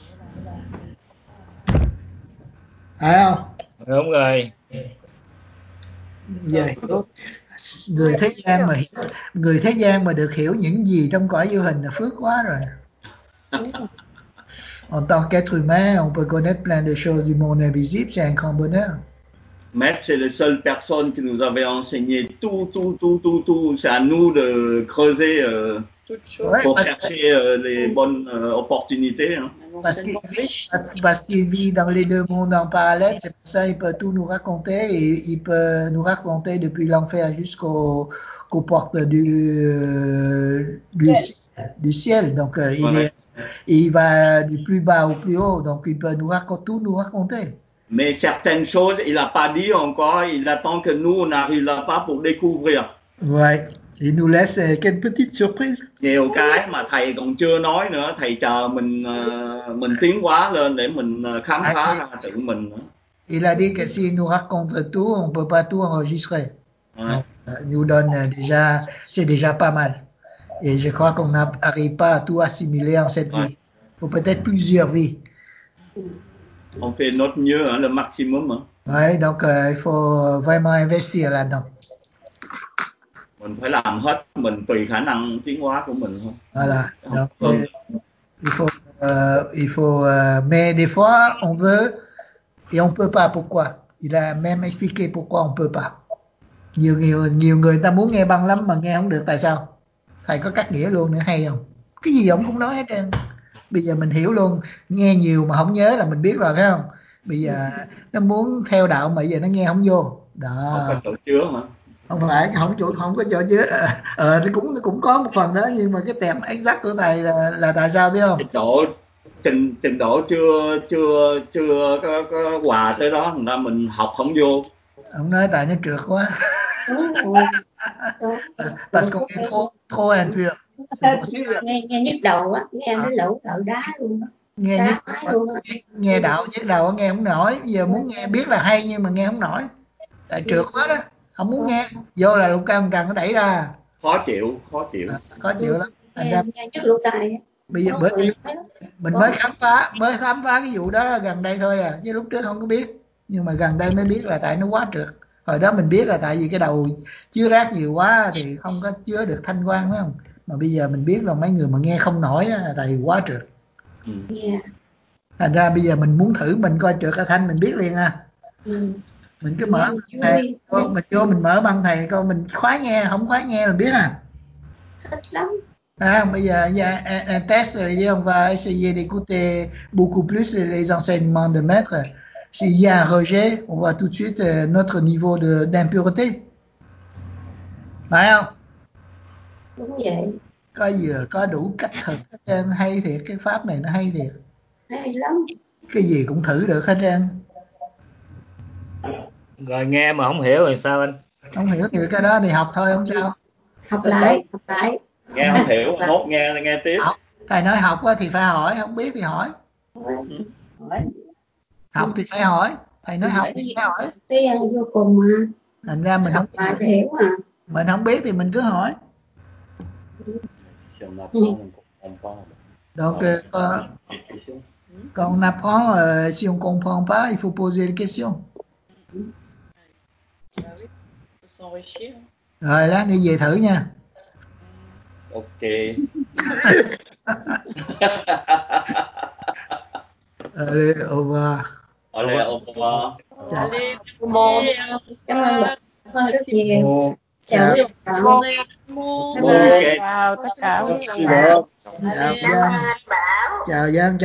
À không? Đúng rồi. Giờ người thế gian mà được hiểu những gì trong cõi vô hình là phước quá rồi. En tant qu'être humain, on peut connaître plein de choses du monde invisible, c'est un grand bonheur. Maître, c'est la seule personne qui nous avait enseigné tout. C'est à nous de creuser pour chercher les bonnes opportunités. Hein. Parce qu'il vit dans les deux mondes en parallèle, c'est pour ça qu'il peut tout nous raconter, et il peut nous raconter depuis l'enfer jusqu'aux portes du ciel. Donc il va du plus bas au plus haut, donc il peut tout nous raconter. Mais certaines choses, il n'a pas dit encore, il attend que nous, on arrive là-bas pour découvrir. Ouais, il nous laisse quelques petites surprises. Nhiều cái mà thầy còn chưa nói nữa, thầy chờ mình tiến hóa lên để mình khám phá ra tự mình. Il a dit que s'il nous raconte tout, on peut pas tout enregistrer. Donc, nous donne déjà, c'est déjà pas mal. Et je crois qu'on n'arrive pas à tout assimiler en cette vie. Il faut peut-être plusieurs vies. On fait notre mieux, hein, le maximum. Hein. Ouais, donc il faut vraiment investir là-dedans. Mình phải làm hết mình tùy khả năng tiến hóa của mình thôi. Voilà. Donc il faut mais des fois on veut et on peut pas. Pourquoi? Il a même expliqué pourquoi on peut pas. Nhiều người ta muốn nghe băng lắm mà nghe không được, tại sao? Thầy có cắt nghĩa luôn nữa, hay không? Cái gì ông cũng nói hết trơn. Bây giờ mình hiểu luôn, nghe nhiều mà không nhớ là mình biết rồi, phải không? Bây giờ nó muốn theo đạo mà bây giờ nó nghe không vô. Đó. Không có chỗ chứa hả? Không phải không có chỗ chứa. Thì cũng có một phần đó, nhưng mà cái tệp exact của thầy là tại sao biết không? Trình độ chưa có hòa tới đó, thành ra mình học không vô. Ông nói tại nó trượt quá. Parce qu'on est trop impur. Nghe nhức đầu á, nghe nó lẩu đá luôn. Nghe đạo nhức đầu nghe không nổi. Giờ muốn nghe biết là hay nhưng mà nghe không nổi. Tại trượt quá đó, không muốn nghe. Vô là lục căn trần nó đẩy ra. Khó chịu. Khó chịu lắm. Nghe nhức lỗ tai. Bây giờ mình mới khám phá cái vụ đó gần đây thôi à, chứ lúc trước không có biết. Nhưng mà gần đây mới biết là tại nó quá trượt. Hồi đó mình biết là tại vì cái đầu chứa rác nhiều quá thì không có chứa được thanh quan, phải không? Mà bây giờ mình biết là mấy người mà nghe không nổi là tại vì quá trượt. Thành ra bây giờ mình muốn thử mình coi trượt hay thanh mình biết liền à. Mình cứ mở thầy, mình mở băng thầy coi mình khoái nghe, không khoái nghe là biết à. Thích lắm. Bây giờ un test, on va essayer d'écouter beaucoup plus les enseignements de maître. S'il y a un rejet, on voit tout de suite notre niveau d'impureté. Phải không? Đúng vậy. Có đủ cách thực hết trơn, hay thiệt, cái pháp này nó hay thiệt. Hay lắm. Cái gì cũng thử được hết trơn. Rồi nghe mà không hiểu rồi sao anh? Không hiểu thì cái đó thì học thôi, không sao. Học lại. Nghe không hiểu, hốt nghe tiếp. Thầy nói học thì phải hỏi, không biết thì hỏi. Học thì phải hỏi. Thầy nói học thì sao hỏi? Cái vô cùng mà. Thành ra mình không bài thì hiểu mà. Mình không biết thì mình cứ hỏi. Donc, quand on apprend, si on comprend pas, il faut poser des questions. Rồi lát đi về thử nha. Ok. Allez, au revoir. Allez, au revoir. Chào. Cảm ơn bạn. Cảm ơn rất nhiều. Chào quý bạn. Ok. Chào tất cả quý Chào bạn. Giang. Chào Giang.